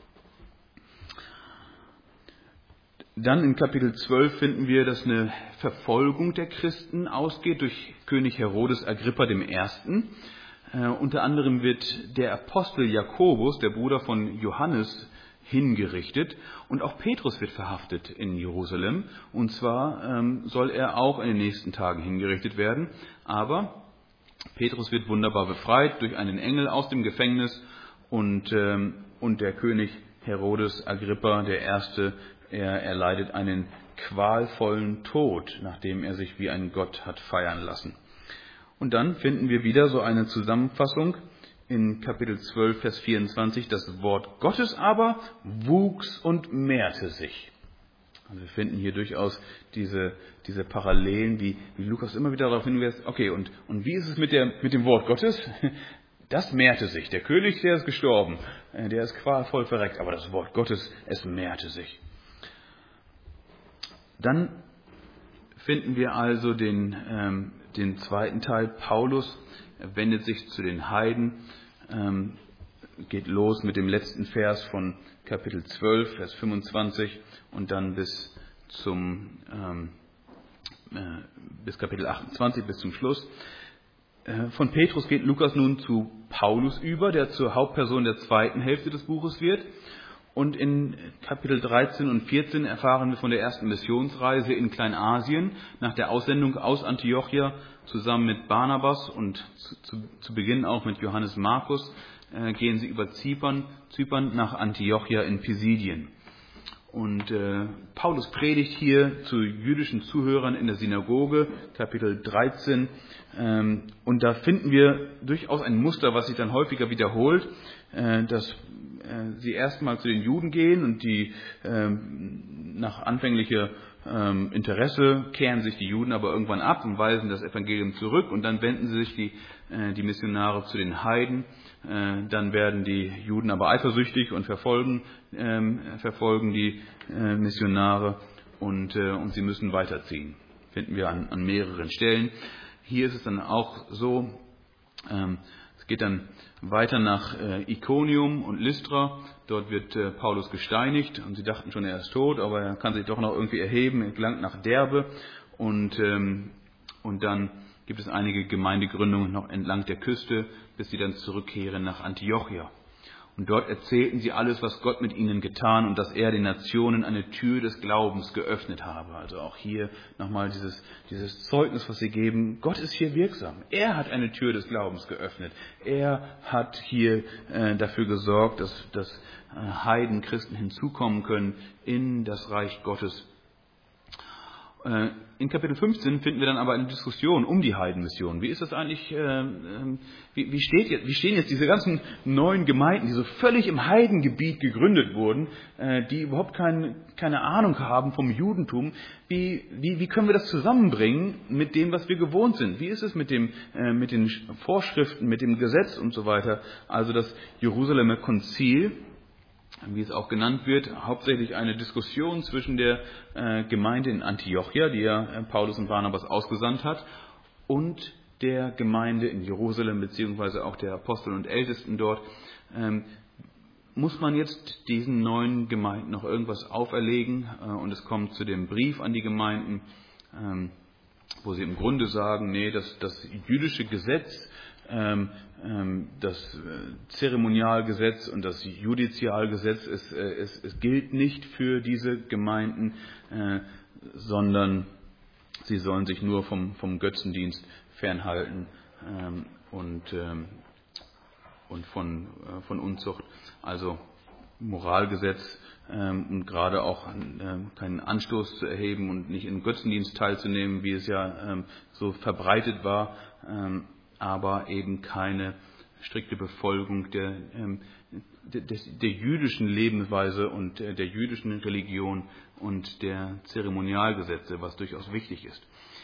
Dann in Kapitel zwölf finden wir, dass eine Verfolgung der Christen ausgeht durch König Herodes Agrippa der Erste. Äh, unter anderem wird der Apostel Jakobus, der Bruder von Johannes, hingerichtet, und auch Petrus wird verhaftet in Jerusalem. Und zwar ähm, soll er auch in den nächsten Tagen hingerichtet werden. Aber Petrus wird wunderbar befreit durch einen Engel aus dem Gefängnis, und, ähm, und der König Herodes Agrippa der Erste, er erleidet einen qualvollen Tod, nachdem er sich wie ein Gott hat feiern lassen. Und dann finden wir wieder so eine Zusammenfassung in Kapitel zwölf, Vers vierundzwanzig. Das Wort Gottes aber wuchs und mehrte sich. Also wir finden hier durchaus diese, diese Parallelen, wie, wie Lukas immer wieder darauf hinweist. Okay, und, und wie ist es mit, der, mit dem Wort Gottes? Das mehrte sich. Der König, der ist gestorben, der ist qualvoll verreckt, aber das Wort Gottes, es mehrte sich. Dann finden wir also den, ähm, den zweiten Teil. Paulus wendet sich zu den Heiden, ähm, geht los mit dem letzten Vers von Kapitel zwölf, Vers fünfundzwanzig, und dann bis zum ähm, äh, bis Kapitel achtundzwanzig, bis zum Schluss. Äh, von Petrus geht Lukas nun zu Paulus über, der zur Hauptperson der zweiten Hälfte des Buches wird. Und in Kapitel dreizehn und vierzehn erfahren wir von der ersten Missionsreise in Kleinasien nach der Aussendung aus Antiochia zusammen mit Barnabas und zu, zu, zu Beginn auch mit Johannes Markus äh, gehen sie über Zypern, Zypern nach Antiochia in Pisidien. Und äh, Paulus predigt hier zu jüdischen Zuhörern in der Synagoge, Kapitel dreizehn. Ähm, und da finden wir durchaus ein Muster, was sich dann häufiger wiederholt, äh, dass äh, sie erstmal zu den Juden gehen und die äh, nach anfänglicher äh, Interesse kehren sich die Juden aber irgendwann ab und weisen das Evangelium zurück. Und dann wenden sich die, äh, die Missionare zu den Heiden. Äh, dann werden die Juden aber eifersüchtig und verfolgen, äh, verfolgen die äh, Missionare und, äh, und sie müssen weiterziehen. Finden wir an, an mehreren Stellen. Hier ist es dann auch so, ähm, es geht dann weiter nach äh, Ikonium und Lystra. Dort wird äh, Paulus gesteinigt und sie dachten schon, er ist tot, aber er kann sich doch noch irgendwie erheben. Er gelangt nach Derbe und, ähm, und dann gibt es einige Gemeindegründungen noch entlang der Küste, bis sie dann zurückkehren nach Antiochia. Und dort erzählten sie alles, was Gott mit ihnen getan und dass er den Nationen eine Tür des Glaubens geöffnet habe. Also auch hier nochmal dieses, dieses Zeugnis, was sie geben. Gott ist hier wirksam. Er hat eine Tür des Glaubens geöffnet. Er hat hier äh, dafür gesorgt, dass, dass äh, Heiden, Christen hinzukommen können in das Reich Gottes. In Kapitel fünfzehn finden wir dann aber eine Diskussion um die Heidenmission. Wie ist das eigentlich, äh, wie, wie, steht jetzt, wie stehen jetzt diese ganzen neuen Gemeinden, die so völlig im Heidengebiet gegründet wurden, äh, die überhaupt kein, keine Ahnung haben vom Judentum, wie, wie, wie können wir das zusammenbringen mit dem, was wir gewohnt sind? Wie ist es mit, dem, äh, mit den Vorschriften, mit dem Gesetz und so weiter? Also das Jerusalemer Konzil wie es auch genannt wird, hauptsächlich eine Diskussion zwischen der äh, Gemeinde in Antiochia, die ja äh, Paulus und Barnabas ausgesandt hat, und der Gemeinde in Jerusalem, beziehungsweise auch der Apostel und Ältesten dort. Ähm, muss man jetzt diesen neuen Gemeinden noch irgendwas auferlegen? Äh, und es kommt zu dem Brief an die Gemeinden, ähm, wo sie im Grunde sagen, nee, das, das jüdische Gesetz, ähm, ähm, das äh, Zeremonialgesetz und das Judizialgesetz, es, äh, es, es gilt nicht für diese Gemeinden, äh, sondern sie sollen sich nur vom, vom Götzendienst fernhalten ähm, und, ähm, und von, äh, von Unzucht, also Moralgesetz, ähm, und gerade auch ähm, keinen Anstoß zu erheben und nicht in Götzendienst teilzunehmen, wie es ja ähm, so verbreitet war, ähm, aber eben keine strikte Befolgung der, ähm, der, der jüdischen Lebensweise und der, der jüdischen Religion und der Zeremonialgesetze, was durchaus wichtig ist.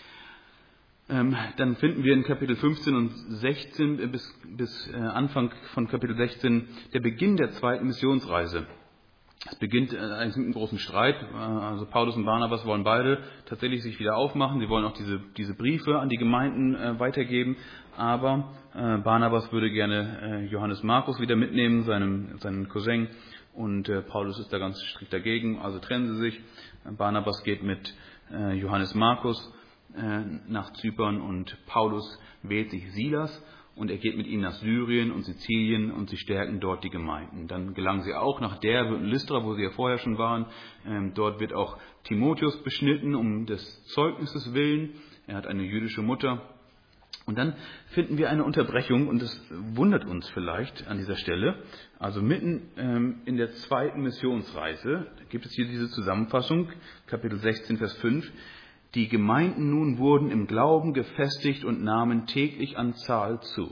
Ähm, dann finden wir in Kapitel fünfzehn und sechzehn äh, bis, bis äh, Anfang von Kapitel sechzehn der Beginn der zweiten Missionsreise. Es beginnt äh, eigentlich mit einem großen Streit. Äh, also Paulus und Barnabas wollen beide tatsächlich sich wieder aufmachen. Sie wollen auch diese, diese Briefe an die Gemeinden äh, weitergeben. Aber äh, Barnabas würde gerne äh, Johannes Markus wieder mitnehmen, seinem, seinen Cousin. Und äh, Paulus ist da ganz strikt dagegen. Also trennen sie sich. Barnabas geht mit äh, Johannes Markus nach Zypern und Paulus wählt sich Silas und er geht mit ihnen nach Syrien und Sizilien und sie stärken dort die Gemeinden. Dann gelangen sie auch nach Derbe und Lystra, wo sie ja vorher schon waren. Dort wird auch Timotheus beschnitten, um des Zeugnisses willen. Er hat eine jüdische Mutter. Und dann finden wir eine Unterbrechung und das wundert uns vielleicht an dieser Stelle. Also mitten in der zweiten Missionsreise gibt es hier diese Zusammenfassung, Kapitel sechzehn, Vers fünf. Die Gemeinden nun wurden im Glauben gefestigt und nahmen täglich an Zahl zu.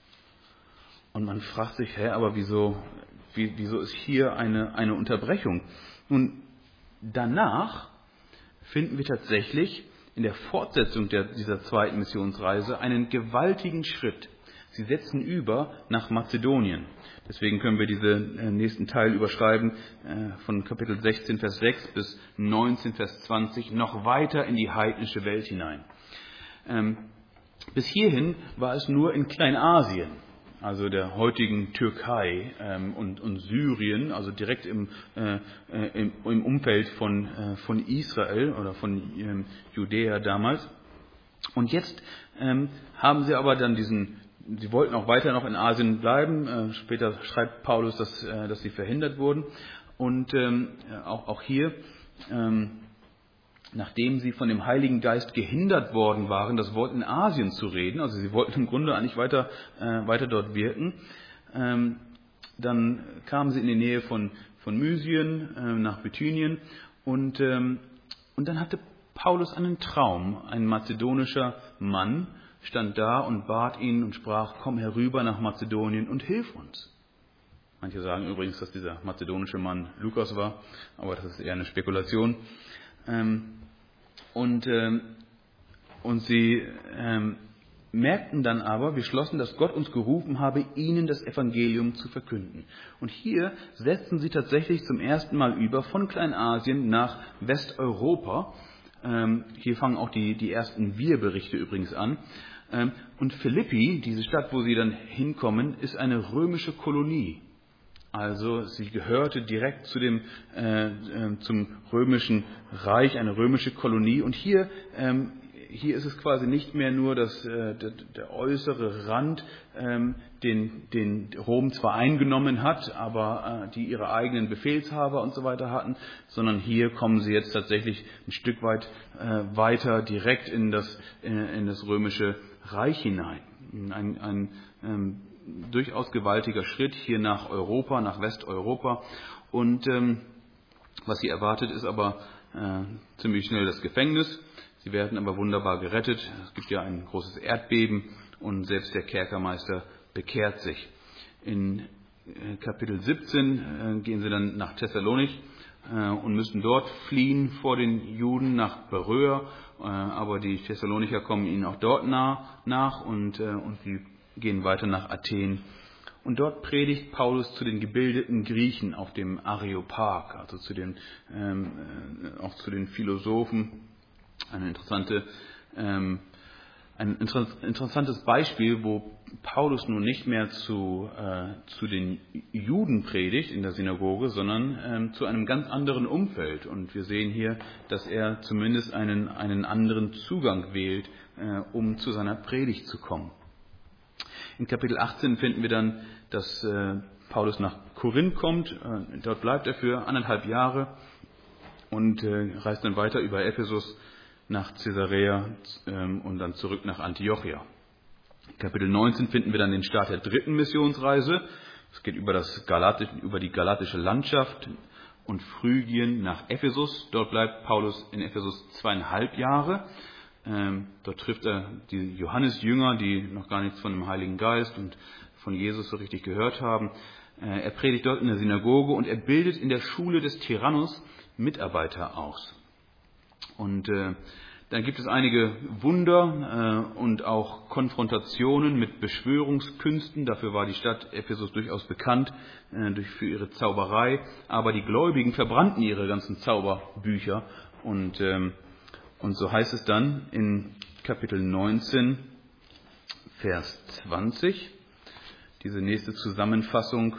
Und man fragt sich, hä, aber wieso, wie, wieso ist hier eine, eine Unterbrechung? Nun, danach finden wir tatsächlich in der Fortsetzung der, dieser zweiten Missionsreise einen gewaltigen Schritt. Sie setzen über nach Mazedonien. Deswegen können wir diesen nächsten Teil überschreiben, von Kapitel sechzehn, Vers sechs bis neunzehn, Vers zwanzig, noch weiter in die heidnische Welt hinein. Bis hierhin war es nur in Kleinasien, also der heutigen Türkei und, und Syrien, also direkt im, im, im Umfeld von, von Israel oder von Judäa damals. Und jetzt haben sie aber dann diesen Sie wollten auch weiter noch in Asien bleiben. Später schreibt Paulus, dass, dass sie verhindert wurden. Und ähm, auch, auch hier, ähm, nachdem sie von dem Heiligen Geist gehindert worden waren, das Wort in Asien zu reden, also sie wollten im Grunde eigentlich weiter, äh, weiter dort wirken, ähm, dann kamen sie in die Nähe von, von Mysien, äh, nach Bithynien. Und, ähm, und dann hatte Paulus einen Traum, ein mazedonischer Mann, stand da und bat ihn und sprach, komm herüber nach Mazedonien und hilf uns. Manche sagen übrigens, dass dieser mazedonische Mann Lukas war, aber das ist eher eine Spekulation. Und, und sie merkten dann aber, wir schlossen, dass Gott uns gerufen habe, ihnen das Evangelium zu verkünden. Und hier setzten sie tatsächlich zum ersten Mal über von Kleinasien nach Westeuropa. Hier fangen auch die, die ersten Wir-Berichte übrigens an. Und Philippi, diese Stadt, wo sie dann hinkommen, ist eine römische Kolonie. Also sie gehörte direkt zu dem, äh, zum römischen Reich, eine römische Kolonie. Und hier, ähm, hier ist es quasi nicht mehr nur das, äh, der, der äußere Rand, ähm, den, den Rom zwar eingenommen hat, aber äh, die ihre eigenen Befehlshaber und so weiter hatten, sondern hier kommen sie jetzt tatsächlich ein Stück weit äh, weiter direkt in das, äh, in das römische Reich hinein. Ein, ein ähm, durchaus gewaltiger Schritt hier nach Europa, nach Westeuropa. Und ähm, was sie erwartet, ist aber äh, ziemlich schnell das Gefängnis. Sie werden aber wunderbar gerettet. Es gibt ja ein großes Erdbeben und selbst der Kerkermeister bekehrt sich. In äh, Kapitel siebzehn äh, gehen sie dann nach Thessalonich äh, und müssen dort fliehen vor den Juden nach Beröa. Äh, aber die Thessalonicher kommen ihnen auch dort nah, nach und, äh, und die gehen weiter nach Athen Und dort predigt Paulus zu den gebildeten Griechen auf dem Areopag, also zu den, ähm, auch zu den Philosophen. Eine interessante, ähm, ein inter- interessantes Beispiel, wo Paulus nun nicht mehr zu, äh, zu den Juden predigt in der Synagoge, sondern ähm, zu einem ganz anderen Umfeld. Und wir sehen hier, dass er zumindest einen, einen anderen Zugang wählt, äh, um zu seiner Predigt zu kommen. In Kapitel achtzehn finden wir dann, dass äh, Paulus nach Korinth kommt. Äh, dort bleibt er für anderthalb Jahre und äh, reist dann weiter über Ephesus nach Caesarea ähm, und dann zurück nach Antiochia. In Kapitel neunzehn finden wir dann den Start der dritten Missionsreise. Es geht über, das Galatische, über die galatische Landschaft und Phrygien nach Ephesus. Dort bleibt Paulus in Ephesus zweieinhalb Jahre. Ähm, dort trifft er die Johannesjünger, die noch gar nichts von dem Heiligen Geist und von Jesus so richtig gehört haben. Äh, er predigt dort in der Synagoge und er bildet in der Schule des Tyrannus Mitarbeiter aus. Und äh, dann gibt es einige Wunder äh, und auch Konfrontationen mit Beschwörungskünsten. Dafür war die Stadt Ephesus durchaus bekannt äh, durch, für ihre Zauberei. Aber die Gläubigen verbrannten ihre ganzen Zauberbücher. Und, ähm, und so heißt es dann in Kapitel neunzehn, Vers zwanzig, diese nächste Zusammenfassung.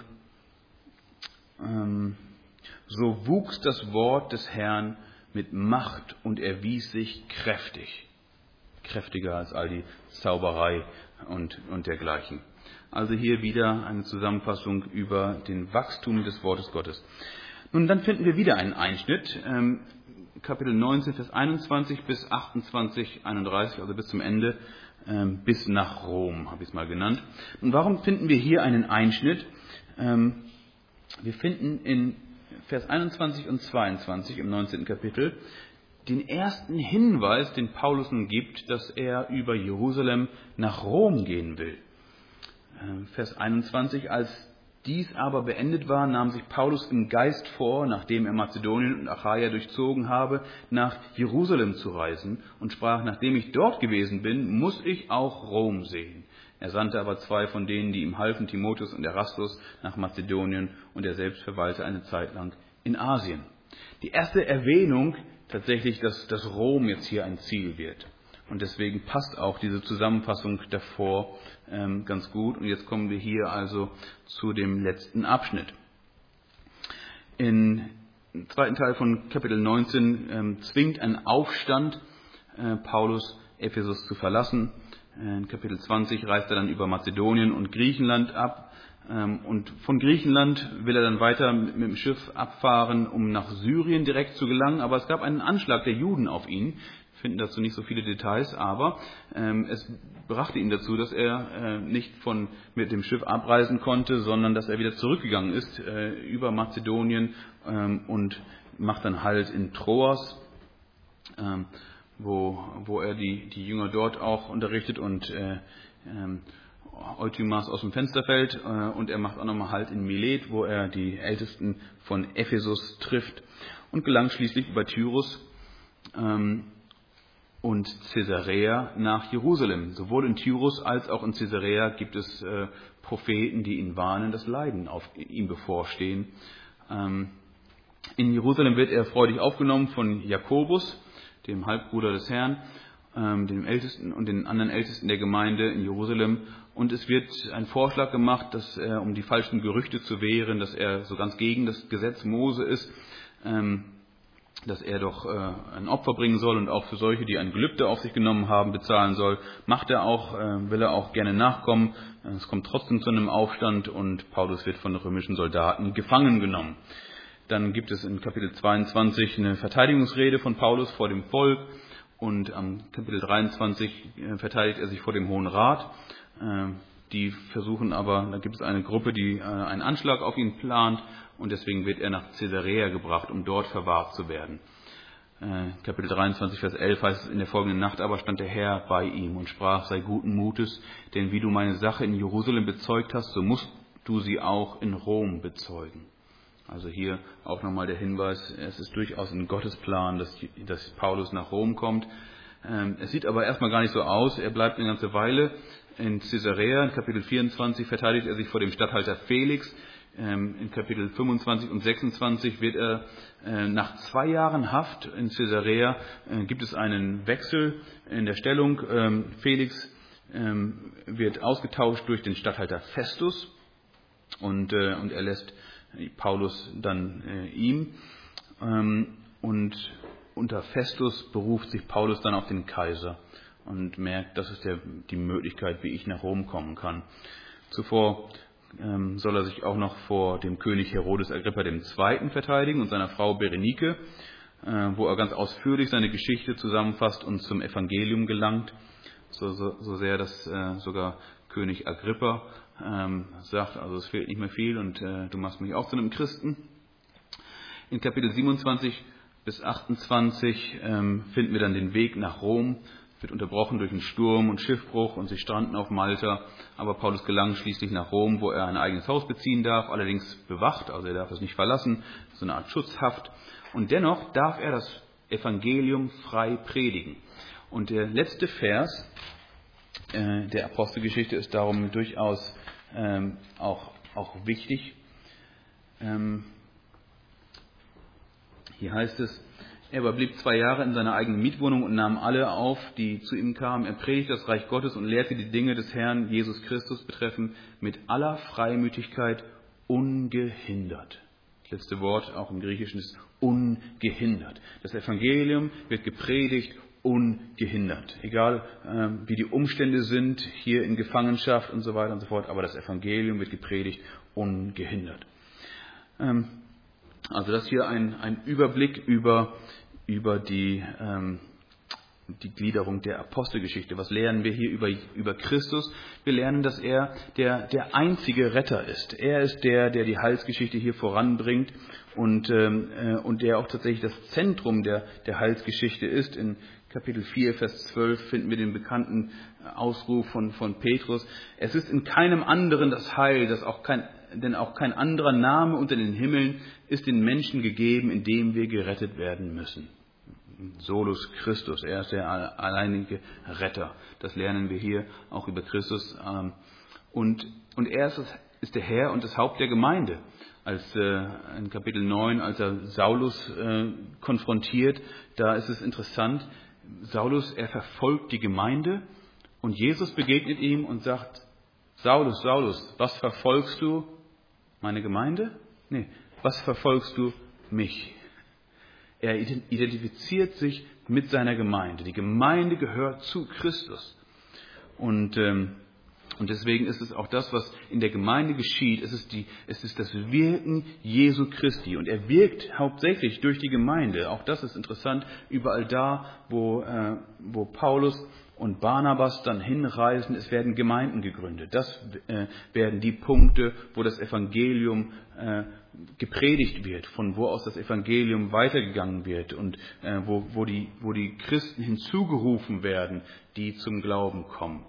Ähm, so wuchs das Wort des Herrn mit Macht und erwies sich kräftig. Kräftiger als all die Zauberei und, und dergleichen. Also hier wieder eine Zusammenfassung über den Wachstum des Wortes Gottes. Nun, dann finden wir wieder einen Einschnitt. Ähm, Kapitel neunzehn, Vers einundzwanzig bis achtundzwanzig, einunddreißig, also bis zum Ende, ähm, bis nach Rom, habe ich es mal genannt. Und warum finden wir hier einen Einschnitt? Ähm, wir finden in Vers einundzwanzig und zweiundzwanzig im neunzehnten Kapitel den ersten Hinweis, den Paulus nun gibt, dass er über Jerusalem nach Rom gehen will. Vers einundzwanzig, als dies aber beendet war, nahm sich Paulus im Geist vor, nachdem er Mazedonien und Achaia durchzogen habe, nach Jerusalem zu reisen und sprach, nachdem ich dort gewesen bin, muss ich auch Rom sehen. Er sandte aber zwei von denen, die ihm halfen, Timotheus und Erastus, nach Mazedonien, und er selbst verweilte eine Zeit lang in Asien. Die erste Erwähnung tatsächlich, dass, dass Rom jetzt hier ein Ziel wird. Und deswegen passt auch diese Zusammenfassung davor ähm, ganz gut. Und jetzt kommen wir hier also zu dem letzten Abschnitt. Im zweiten Teil von Kapitel neunzehn ähm, zwingt ein Aufstand äh, Paulus, Ephesus zu verlassen. In Kapitel zwanzig reist er dann über Mazedonien und Griechenland ab. Und von Griechenland will er dann weiter mit dem Schiff abfahren, um nach Syrien direkt zu gelangen. Aber es gab einen Anschlag der Juden auf ihn. Wir finden dazu nicht so viele Details, aber es brachte ihn dazu, dass er nicht von mit dem Schiff abreisen konnte, sondern dass er wieder zurückgegangen ist über Mazedonien und macht dann Halt in Troas, wo, wo er die, die Jünger dort auch unterrichtet und äh, ähm, Eutymas aus dem Fenster fällt. Äh, und er macht auch nochmal Halt in Milet, wo er die Ältesten von Ephesus trifft und gelangt schließlich über Tyrus ähm, und Caesarea nach Jerusalem. Sowohl in Tyrus als auch in Caesarea gibt es äh, Propheten, die ihn warnen, dass Leiden auf ihm bevorstehen. Ähm, in Jerusalem wird er freudig aufgenommen von Jakobus, dem Halbbruder des Herrn, ähm, dem Ältesten und den anderen Ältesten der Gemeinde in Jerusalem. Und es wird ein Vorschlag gemacht, dass er, um die falschen Gerüchte zu wehren, dass er so ganz gegen das Gesetz Mose ist, ähm, dass er doch äh, ein Opfer bringen soll und auch für solche, die ein Gelübde auf sich genommen haben, bezahlen soll. Macht er auch, äh, will er auch gerne nachkommen. Es kommt trotzdem zu einem Aufstand und Paulus wird von römischen Soldaten gefangen genommen. Dann gibt es in Kapitel zweiundzwanzig eine Verteidigungsrede von Paulus vor dem Volk und am Kapitel dreiundzwanzig verteidigt er sich vor dem Hohen Rat. Die versuchen aber, da gibt es eine Gruppe, die einen Anschlag auf ihn plant und deswegen wird er nach Caesarea gebracht, um dort verwahrt zu werden. Kapitel dreiundzwanzig, Vers elf heißt es, in der folgenden Nacht aber stand der Herr bei ihm und sprach, sei guten Mutes, denn wie du meine Sache in Jerusalem bezeugt hast, so musst du sie auch in Rom bezeugen. Also hier auch nochmal der Hinweis, es ist durchaus ein Gottesplan, dass, dass Paulus nach Rom kommt. Es sieht aber erstmal gar nicht so aus. Er bleibt eine ganze Weile in Caesarea. In Kapitel vierundzwanzig verteidigt er sich vor dem Statthalter Felix. In Kapitel fünfundzwanzig und sechsundzwanzig wird er nach zwei Jahren Haft in Caesarea, gibt es einen Wechsel in der Stellung. Felix wird ausgetauscht durch den Statthalter Festus und, und er lässt Paulus dann ihm. Und unter Festus beruft sich Paulus dann auf den Kaiser und merkt, das ist der, die Möglichkeit, wie ich nach Rom kommen kann. Zuvor ähm, soll er sich auch noch vor dem König Herodes Agrippa der Zweite verteidigen und seiner Frau Berenike, äh, wo er ganz ausführlich seine Geschichte zusammenfasst und zum Evangelium gelangt, so, so, so sehr, dass äh, sogar König Agrippa ähm, sagt, also es fehlt nicht mehr viel und äh, du machst mich auch zu einem Christen. In Kapitel siebenundzwanzig bis achtundzwanzig ähm, finden wir dann den Weg nach Rom, wird unterbrochen durch einen Sturm und Schiffbruch und sie stranden auf Malta. Aber Paulus gelangt schließlich nach Rom, wo er ein eigenes Haus beziehen darf, allerdings bewacht, also er darf es nicht verlassen, so eine Art Schutzhaft. Und dennoch darf er das Evangelium frei predigen. Und der letzte Vers äh, der Apostelgeschichte ist darum durchaus ähm, auch, auch wichtig. Ähm, Hier heißt es, er aber blieb zwei Jahre in seiner eigenen Mietwohnung und nahm alle auf, die zu ihm kamen. Er predigte das Reich Gottes und lehrte die Dinge des Herrn Jesus Christus betreffend mit aller Freimütigkeit ungehindert. Das letzte Wort auch im Griechischen ist ungehindert. Das Evangelium wird gepredigt ungehindert. Egal äh, wie die Umstände sind, hier in Gefangenschaft und so weiter und so fort, aber das Evangelium wird gepredigt ungehindert. Ähm, Also das hier ein, ein Überblick über, über die, ähm, die Gliederung der Apostelgeschichte. Was lernen wir hier über, über Christus? Wir lernen, dass er der, der einzige Retter ist. Er ist der, der die Heilsgeschichte hier voranbringt und, ähm, äh, und der auch tatsächlich das Zentrum der, der Heilsgeschichte ist. In Kapitel vier, Vers zwölf finden wir den bekannten Ausruf von, von Petrus. Es ist in keinem anderen das Heil, das auch kein Denn auch kein anderer Name unter den Himmeln ist den Menschen gegeben, in dem wir gerettet werden müssen. Solus Christus, er ist der alleinige Retter. Das lernen wir hier auch über Christus. Und, und er ist, ist der Herr und das Haupt der Gemeinde. Als äh, in Kapitel neun, als er Saulus äh, konfrontiert, da ist es interessant. Saulus, er verfolgt die Gemeinde und Jesus begegnet ihm und sagt, Saulus, Saulus, was verfolgst du? Meine Gemeinde? Nee, was verfolgst du? Mich. Er identifiziert sich mit seiner Gemeinde. Die Gemeinde gehört zu Christus. Und, ähm, und deswegen ist es auch das, was in der Gemeinde geschieht. Es ist, die, es ist das Wirken Jesu Christi. Und er wirkt hauptsächlich durch die Gemeinde. Auch das ist interessant. Überall da, wo, äh, wo Paulus und Barnabas dann hinreisen, es werden Gemeinden gegründet. Das äh, werden die Punkte, wo das Evangelium äh, gepredigt wird, von wo aus das Evangelium weitergegangen wird und äh, wo, wo, die, wo die Christen hinzugerufen werden, die zum Glauben kommen.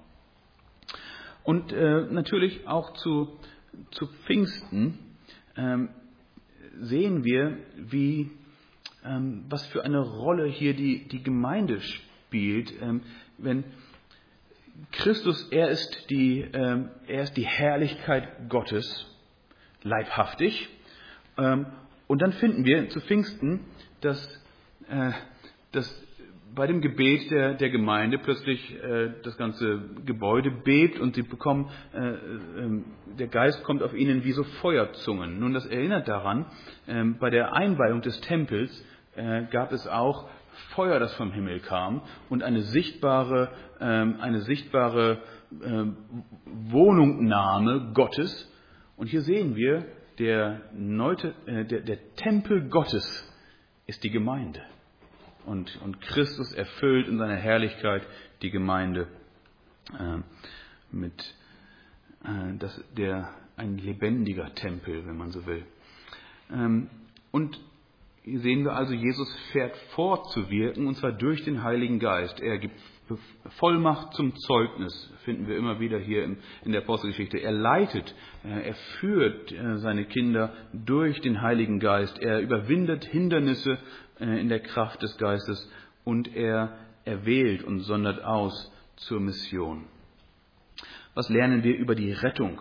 Und äh, natürlich auch zu, zu Pfingsten ähm, sehen wir, wie, ähm, was für eine Rolle hier die, die Gemeinde spielt. Ähm, wenn Christus, er ist die, ähm, er ist die Herrlichkeit Gottes, leibhaftig. Ähm, und dann finden wir zu Pfingsten, dass, äh, dass bei dem Gebet der, der Gemeinde plötzlich äh, das ganze Gebäude bebt und sie bekommen, äh, äh, der Geist kommt auf ihnen wie so Feuerzungen. Nun, das erinnert daran, äh, bei der Einweihung des Tempels äh, gab es auch Feuer, das vom Himmel kam und eine sichtbare, äh, eine sichtbare äh, Wohnungnahme Gottes. Und hier sehen wir, der, Neute, äh, der, der Tempel Gottes ist die Gemeinde. Und, und Christus erfüllt in seiner Herrlichkeit die Gemeinde äh, mit äh, das, der, ein lebendiger Tempel, wenn man so will. Ähm, und hier sehen wir also, Jesus fährt fort zu wirken, und zwar durch den Heiligen Geist. Er gibt Vollmacht zum Zeugnis, finden wir immer wieder hier in, in der Apostelgeschichte. Er leitet, er führt seine Kinder durch den Heiligen Geist. Er überwindet Hindernisse in der Kraft des Geistes und er erwählt und sondert aus zur Mission. Was lernen wir über die Rettung?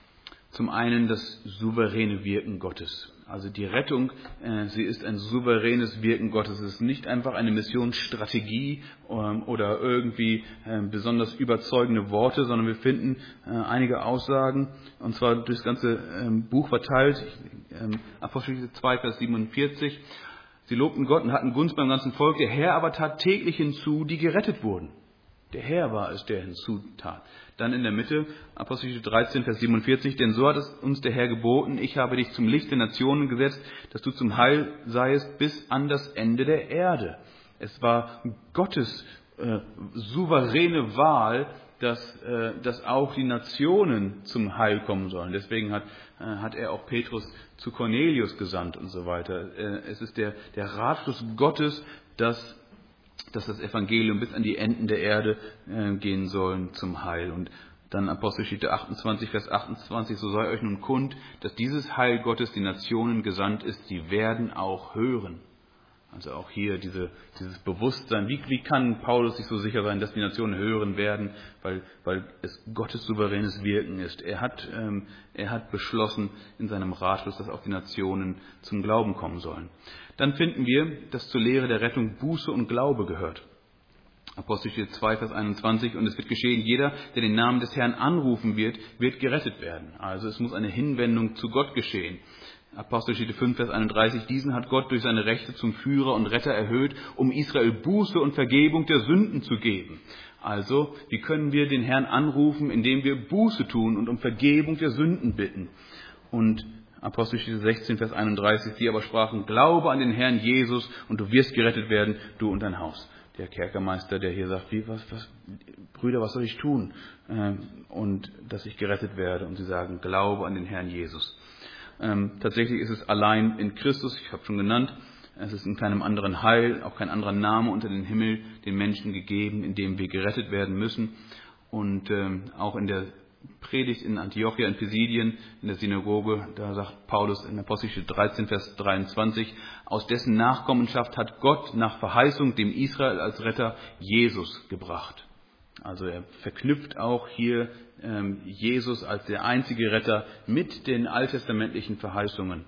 Zum einen das souveräne Wirken Gottes. Also die Rettung, äh, sie ist ein souveränes Wirken Gottes. Es ist nicht einfach eine Missionsstrategie ähm, oder irgendwie äh, besonders überzeugende Worte, sondern wir finden äh, einige Aussagen, und zwar durch das ganze ähm, Buch verteilt. Ähm, Apostelgeschichte zwei, Vers siebenundvierzig. Sie lobten Gott und hatten Gunst beim ganzen Volk. Der Herr aber tat täglich hinzu, die gerettet wurden. Der Herr war es, der hinzutat. Dann in der Mitte, Apostelgeschichte dreizehn, Vers siebenundvierzig, denn so hat es uns der Herr geboten, ich habe dich zum Licht der Nationen gesetzt, dass du zum Heil seiest bis an das Ende der Erde. Es war Gottes äh, souveräne Wahl, dass, äh, dass auch die Nationen zum Heil kommen sollen. Deswegen hat, äh, hat er auch Petrus zu Cornelius gesandt und so weiter. Äh, es ist der, der Ratschluss Gottes, dass dass das Evangelium bis an die Enden der Erde äh, gehen sollen zum Heil. Und dann Apostelgeschichte achtundzwanzig, Vers achtundzwanzig, so sei euch nun kund, dass dieses Heil Gottes die Nationen gesandt ist, sie werden auch hören. Also auch hier diese, dieses Bewusstsein, wie, wie kann Paulus sich so sicher sein, dass die Nationen hören werden, weil, weil es Gottes souveränes Wirken ist. Er hat, ähm, er hat beschlossen in seinem Ratschluss, dass auch die Nationen zum Glauben kommen sollen. Dann finden wir, dass zur Lehre der Rettung Buße und Glaube gehört. Apostelgeschichte zwei, Vers einundzwanzig, und es wird geschehen, jeder, der den Namen des Herrn anrufen wird, wird gerettet werden. Also es muss eine Hinwendung zu Gott geschehen. Apostelgeschichte fünf, Vers einunddreißig, diesen hat Gott durch seine Rechte zum Führer und Retter erhöht, um Israel Buße und Vergebung der Sünden zu geben. Also, wie können wir den Herrn anrufen, indem wir Buße tun und um Vergebung der Sünden bitten? Und Apostelgeschichte sechzehn, Vers einunddreißig, die aber sprachen, glaube an den Herrn Jesus und du wirst gerettet werden, du und dein Haus. Der Kerkermeister, der hier sagt, wie, was, was, Brüder, was soll ich tun? Ähm, und dass ich gerettet werde. Und sie sagen, glaube an den Herrn Jesus. Ähm, tatsächlich ist es allein in Christus, ich habe schon genannt, es ist in keinem anderen Heil, auch kein anderer Name unter den Himmel den Menschen gegeben, in dem wir gerettet werden müssen. Und ähm, auch in der Predigt in Antiochia, in Pisidien, in der Synagoge, da sagt Paulus in Apostelgeschichte dreizehn, Vers dreiundzwanzig, aus dessen Nachkommenschaft hat Gott nach Verheißung dem Israel als Retter Jesus gebracht. Also er verknüpft auch hier ähm, Jesus als der einzige Retter mit den alttestamentlichen Verheißungen.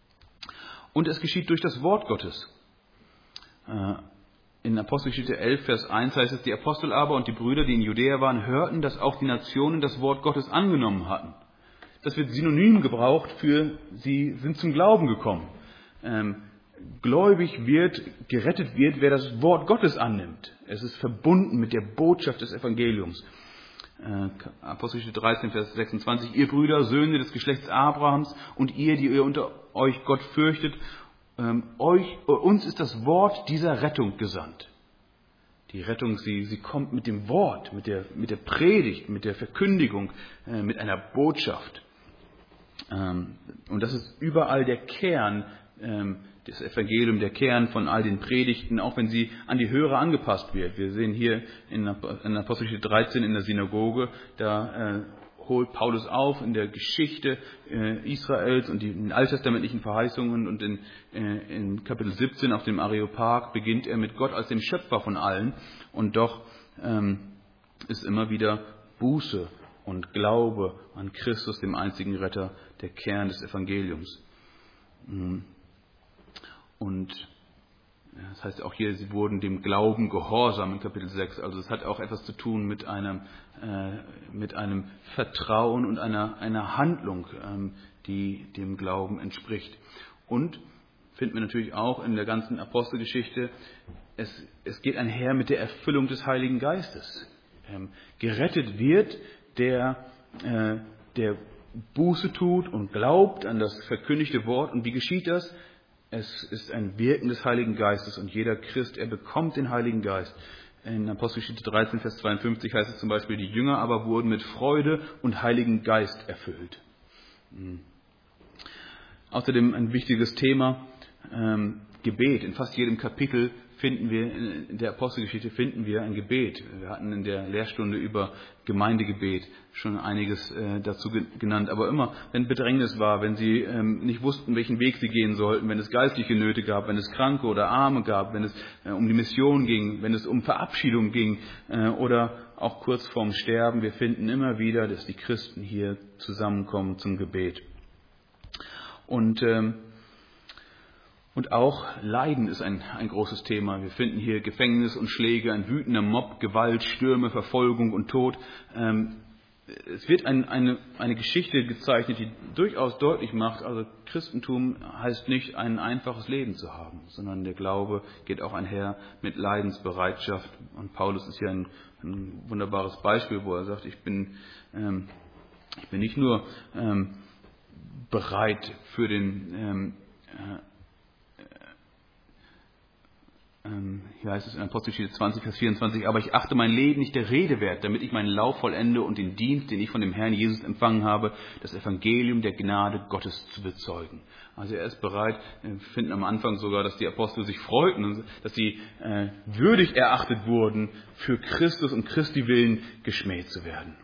Und es geschieht durch das Wort Gottes. Äh, In Apostelgeschichte elf, Vers eins heißt es, die Apostel aber und die Brüder, die in Judäa waren, hörten, dass auch die Nationen das Wort Gottes angenommen hatten. Das wird synonym gebraucht für, sie sind zum Glauben gekommen. Ähm, gläubig wird, gerettet wird, wer das Wort Gottes annimmt. Es ist verbunden mit der Botschaft des Evangeliums. Äh, Apostelgeschichte dreizehn, Vers sechsundzwanzig, ihr Brüder, Söhne des Geschlechts Abrahams und ihr, die ihr unter euch Gott fürchtet, Ähm, euch, uns ist das Wort dieser Rettung gesandt. Die Rettung, sie, sie kommt mit dem Wort, mit der, mit der Predigt, mit der Verkündigung, äh, mit einer Botschaft. Ähm, und das ist überall der Kern, ähm, das Evangelium, der Kern von all den Predigten, auch wenn sie an die Hörer angepasst wird. Wir sehen hier in, in Apostelgeschichte dreizehn in der Synagoge, da äh, holt Paulus auf in der Geschichte äh, Israels und den alttestamentlichen Verheißungen, und in, äh, in Kapitel siebzehn auf dem Areopag beginnt er mit Gott als dem Schöpfer von allen, und doch ähm, ist immer wieder Buße und Glaube an Christus, dem einzigen Retter, der Kern des Evangeliums. Und das heißt auch hier, sie wurden dem Glauben gehorsam in Kapitel sechs. Also es hat auch etwas zu tun mit einem, äh, mit einem Vertrauen und einer, einer Handlung, ähm, die dem Glauben entspricht. Und finden wir natürlich auch in der ganzen Apostelgeschichte, es, es geht einher mit der Erfüllung des Heiligen Geistes. Ähm, gerettet wird, der, äh, der Buße tut und glaubt an das verkündigte Wort. Und wie geschieht das? Es ist ein Wirken des Heiligen Geistes, und jeder Christ, er bekommt den Heiligen Geist. In Apostelgeschichte dreizehn, Vers zweiundfünfzig heißt es zum Beispiel, die Jünger aber wurden mit Freude und Heiligen Geist erfüllt. Mhm. Außerdem ein wichtiges Thema, ähm, Gebet. In fast jedem Kapitel finden wir, in der Apostelgeschichte finden wir ein Gebet. Wir hatten in der Lehrstunde über Gemeindegebet schon einiges äh, dazu genannt. Aber immer, wenn Bedrängnis war, wenn sie ähm, nicht wussten, welchen Weg sie gehen sollten, wenn es geistliche Nöte gab, wenn es Kranke oder Arme gab, wenn es äh, um die Mission ging, wenn es um Verabschiedung ging äh, oder auch kurz vorm Sterben, wir finden immer wieder, dass die Christen hier zusammenkommen zum Gebet. Und ähm, Und auch Leiden ist ein, ein großes Thema. Wir finden hier Gefängnis und Schläge, ein wütender Mob, Gewalt, Stürme, Verfolgung und Tod. Ähm, es wird ein, eine, eine Geschichte gezeichnet, die durchaus deutlich macht, also Christentum heißt nicht, ein einfaches Leben zu haben, sondern der Glaube geht auch einher mit Leidensbereitschaft. Und Paulus ist hier ein, ein wunderbares Beispiel, wo er sagt, ich bin, ähm, ich bin nicht nur ähm, bereit für den ähm, äh, Hier heißt es in Apostelgeschichte zwanzig, Vers vierundzwanzig, aber ich achte mein Leben nicht der Rede wert, damit ich meinen Lauf vollende und den Dienst, den ich von dem Herrn Jesus empfangen habe, das Evangelium der Gnade Gottes zu bezeugen. Also er ist bereit, wir finden am Anfang sogar, dass die Apostel sich freuten, dass sie äh, würdig erachtet wurden, für Christus und Christi willen geschmäht zu werden.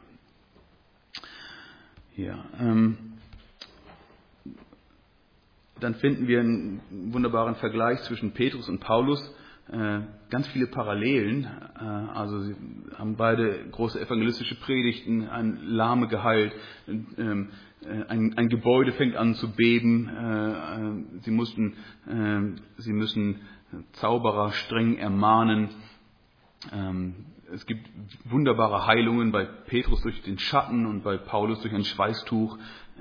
Ja, ähm, dann finden wir einen wunderbaren Vergleich zwischen Petrus und Paulus. Ganz viele Parallelen. Also sie haben beide große evangelistische Predigten, ein Lahme geheilt, ein, ein Gebäude fängt an zu beben. Sie mussten, sie müssen Zauberer streng ermahnen. Es gibt wunderbare Heilungen bei Petrus durch den Schatten und bei Paulus durch ein Schweißtuch.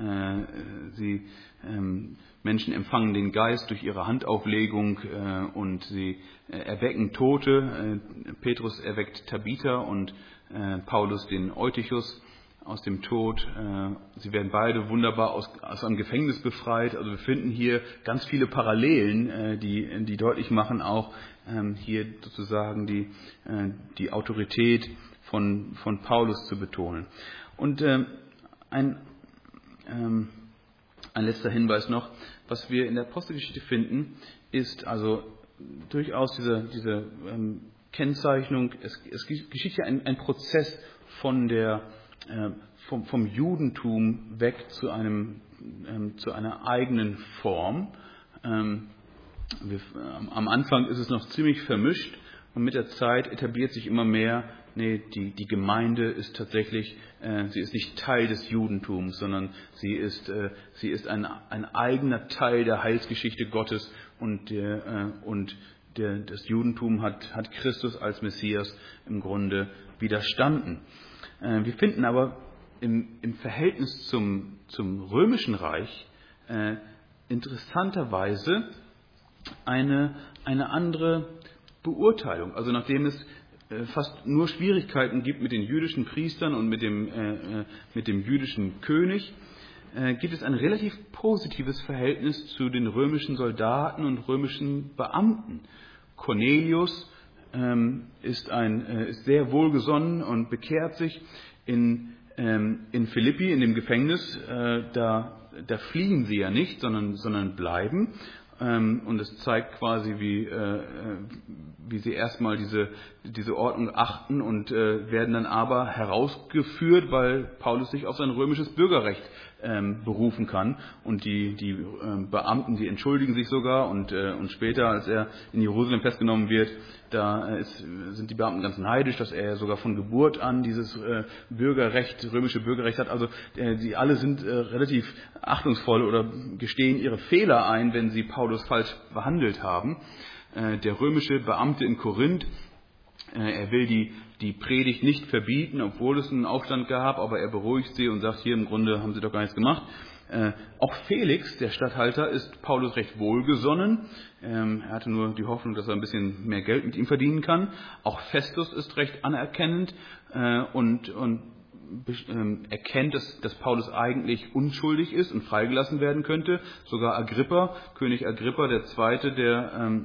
Sie Menschen empfangen den Geist durch ihre Handauflegung äh, und sie äh, erwecken Tote. Äh, Petrus erweckt Tabitha und äh, Paulus den Eutychus aus dem Tod. Äh, sie werden beide wunderbar aus, aus einem Gefängnis befreit. Also wir finden hier ganz viele Parallelen, äh, die, die deutlich machen, auch ähm, hier sozusagen die, äh, die Autorität von, von Paulus zu betonen. Und äh, ein ähm, Ein letzter Hinweis noch, was wir in der Apostelgeschichte finden, ist also durchaus diese, diese ähm, Kennzeichnung, es, es geschieht ja ein, ein Prozess von der, äh, vom, vom Judentum weg zu, einem, ähm, zu einer eigenen Form. Ähm, wir, ähm, am Anfang ist es noch ziemlich vermischt und mit der Zeit etabliert sich immer mehr, nee, die, die Gemeinde ist tatsächlich, äh, sie ist nicht Teil des Judentums, sondern sie ist, äh, sie ist ein, ein eigener Teil der Heilsgeschichte Gottes und, der, äh, und der, das Judentum hat, hat Christus als Messias im Grunde widerstanden. Äh, wir finden aber im, im Verhältnis zum, zum Römischen Reich äh, interessanterweise eine, eine andere Beurteilung. Also nachdem es fast nur Schwierigkeiten gibt mit den jüdischen Priestern und mit dem, äh, mit dem jüdischen König, äh, gibt es ein relativ positives Verhältnis zu den römischen Soldaten und römischen Beamten. Cornelius ähm, ist, ein, äh, ist sehr wohlgesonnen und bekehrt sich in, ähm, in Philippi, in dem Gefängnis. Äh, da, da fliehen sie ja nicht, sondern, sondern bleiben. Und es zeigt quasi, wie, äh, wie sie erstmal diese, diese Ordnung achten und äh, werden dann aber herausgeführt, weil Paulus sich auf sein römisches Bürgerrecht ähm, berufen kann. Und die, die äh, Beamten, die entschuldigen sich sogar und, äh, und später, als er in Jerusalem festgenommen wird, da ist, sind die Beamten ganz neidisch, dass er sogar von Geburt an dieses äh, Bürgerrecht, römische Bürgerrecht hat. Also äh, sie alle sind äh, relativ achtungsvoll oder gestehen ihre Fehler ein, wenn sie Paulus falsch behandelt haben. Äh, der römische Beamte in Korinth, äh, er will die, die Predigt nicht verbieten, obwohl es einen Aufstand gab, aber er beruhigt sie und sagt, hier im Grunde haben sie doch gar nichts gemacht. Äh, auch Felix, der Statthalter, ist Paulus recht wohlgesonnen. Ähm, er hatte nur die Hoffnung, dass er ein bisschen mehr Geld mit ihm verdienen kann. Auch Festus ist recht anerkennend äh, und, und äh, erkennt, dass, dass Paulus eigentlich unschuldig ist und freigelassen werden könnte. Sogar Agrippa, König Agrippa der Zweite, der, ähm,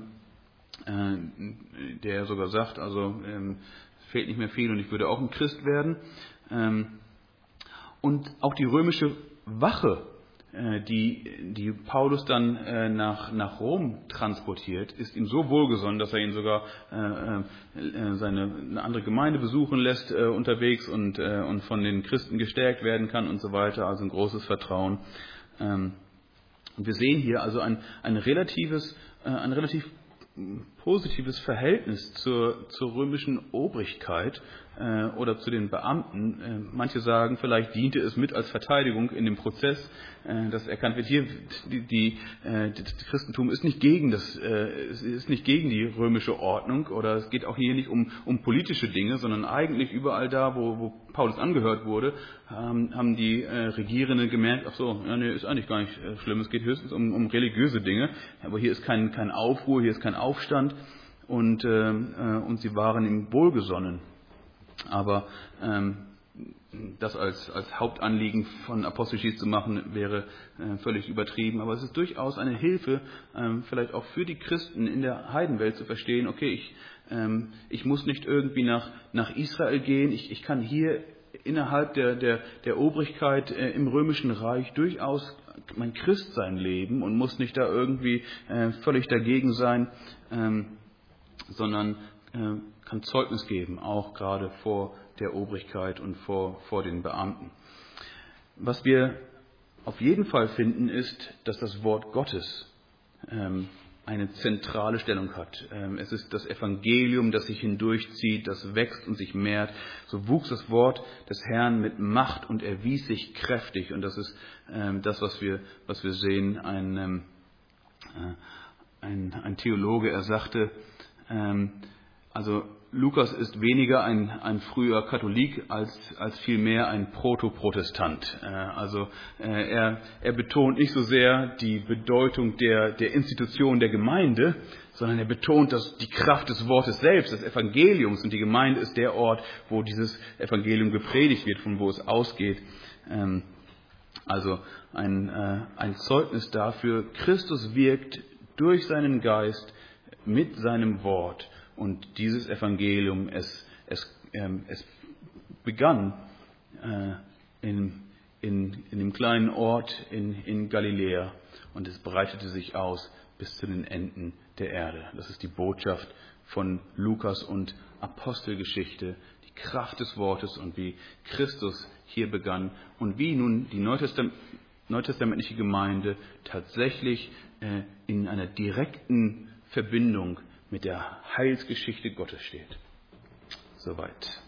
äh, der sogar sagt, also ähm, fehlt nicht mehr viel und ich würde auch ein Christ werden. Ähm, und auch die römische Wache die, die Paulus dann äh, nach, nach Rom transportiert, ist ihm so wohlgesonnen, dass er ihn sogar äh, äh, seine eine andere Gemeinde besuchen lässt äh, unterwegs und, äh, und von den Christen gestärkt werden kann und so weiter. Also ein großes Vertrauen. Ähm, und wir sehen hier also ein, ein relatives, äh, ein relativ positives Verhältnis zur, zur römischen Obrigkeit äh, oder zu den Beamten. Äh, manche sagen, vielleicht diente es mit als Verteidigung in dem Prozess, äh, dass erkannt wird, hier die, die, äh, das Christentum ist nicht gegen das, äh, es ist nicht gegen die römische Ordnung oder es geht auch hier nicht um, um politische Dinge, sondern eigentlich überall da, wo, wo Paulus angehört wurde, ähm, haben die äh, Regierenden gemerkt, ach so, ja, nee, ist eigentlich gar nicht äh, schlimm, es geht höchstens um, um religiöse Dinge, aber hier ist kein, kein Aufruhr, hier ist kein Aufstand und, äh, äh, und sie waren ihm wohlgesonnen. Aber ähm, das als, als Hauptanliegen von Apostelgeschichte zu machen, wäre äh, völlig übertrieben. Aber es ist durchaus eine Hilfe, ähm, vielleicht auch für die Christen in der Heidenwelt zu verstehen, okay, ich, ähm, ich muss nicht irgendwie nach, nach Israel gehen, ich, ich kann hier innerhalb der, der, der Obrigkeit äh, im Römischen Reich durchaus mein Christsein leben und muss nicht da irgendwie äh, völlig dagegen sein, ähm, sondern äh, kann Zeugnis geben, auch gerade vor der Obrigkeit und vor, vor den Beamten. Was wir auf jeden Fall finden, ist, dass das Wort Gottes ähm, eine zentrale Stellung hat. Ähm, es ist das Evangelium, das sich hindurchzieht, das wächst und sich mehrt. So wuchs das Wort des Herrn mit Macht und erwies sich kräftig. Und das ist ähm, das, was wir, was wir sehen. Ein, ähm, äh, ein, ein Theologe, er sagte, ähm, also Lukas ist weniger ein, ein früher Katholik als, als vielmehr ein Proto-Protestant. Äh, also äh, er, er betont nicht so sehr die Bedeutung der, der Institution der Gemeinde, sondern er betont dass die Kraft des Wortes selbst, des Evangeliums. Und die Gemeinde ist der Ort, wo dieses Evangelium gepredigt wird, von wo es ausgeht. Ähm, also ein, äh, ein Zeugnis dafür, Christus wirkt durch seinen Geist mit seinem Wort. Und dieses Evangelium, es, es, ähm, es begann äh, in, in, in dem kleinen Ort in, in Galiläa und es breitete sich aus bis zu den Enden der Erde. Das ist die Botschaft von Lukas und Apostelgeschichte, die Kraft des Wortes und wie Christus hier begann und wie nun die Neutestam- neutestamentliche Gemeinde tatsächlich äh, in einer direkten Verbindung mit der Heilsgeschichte Gottes steht. Soweit.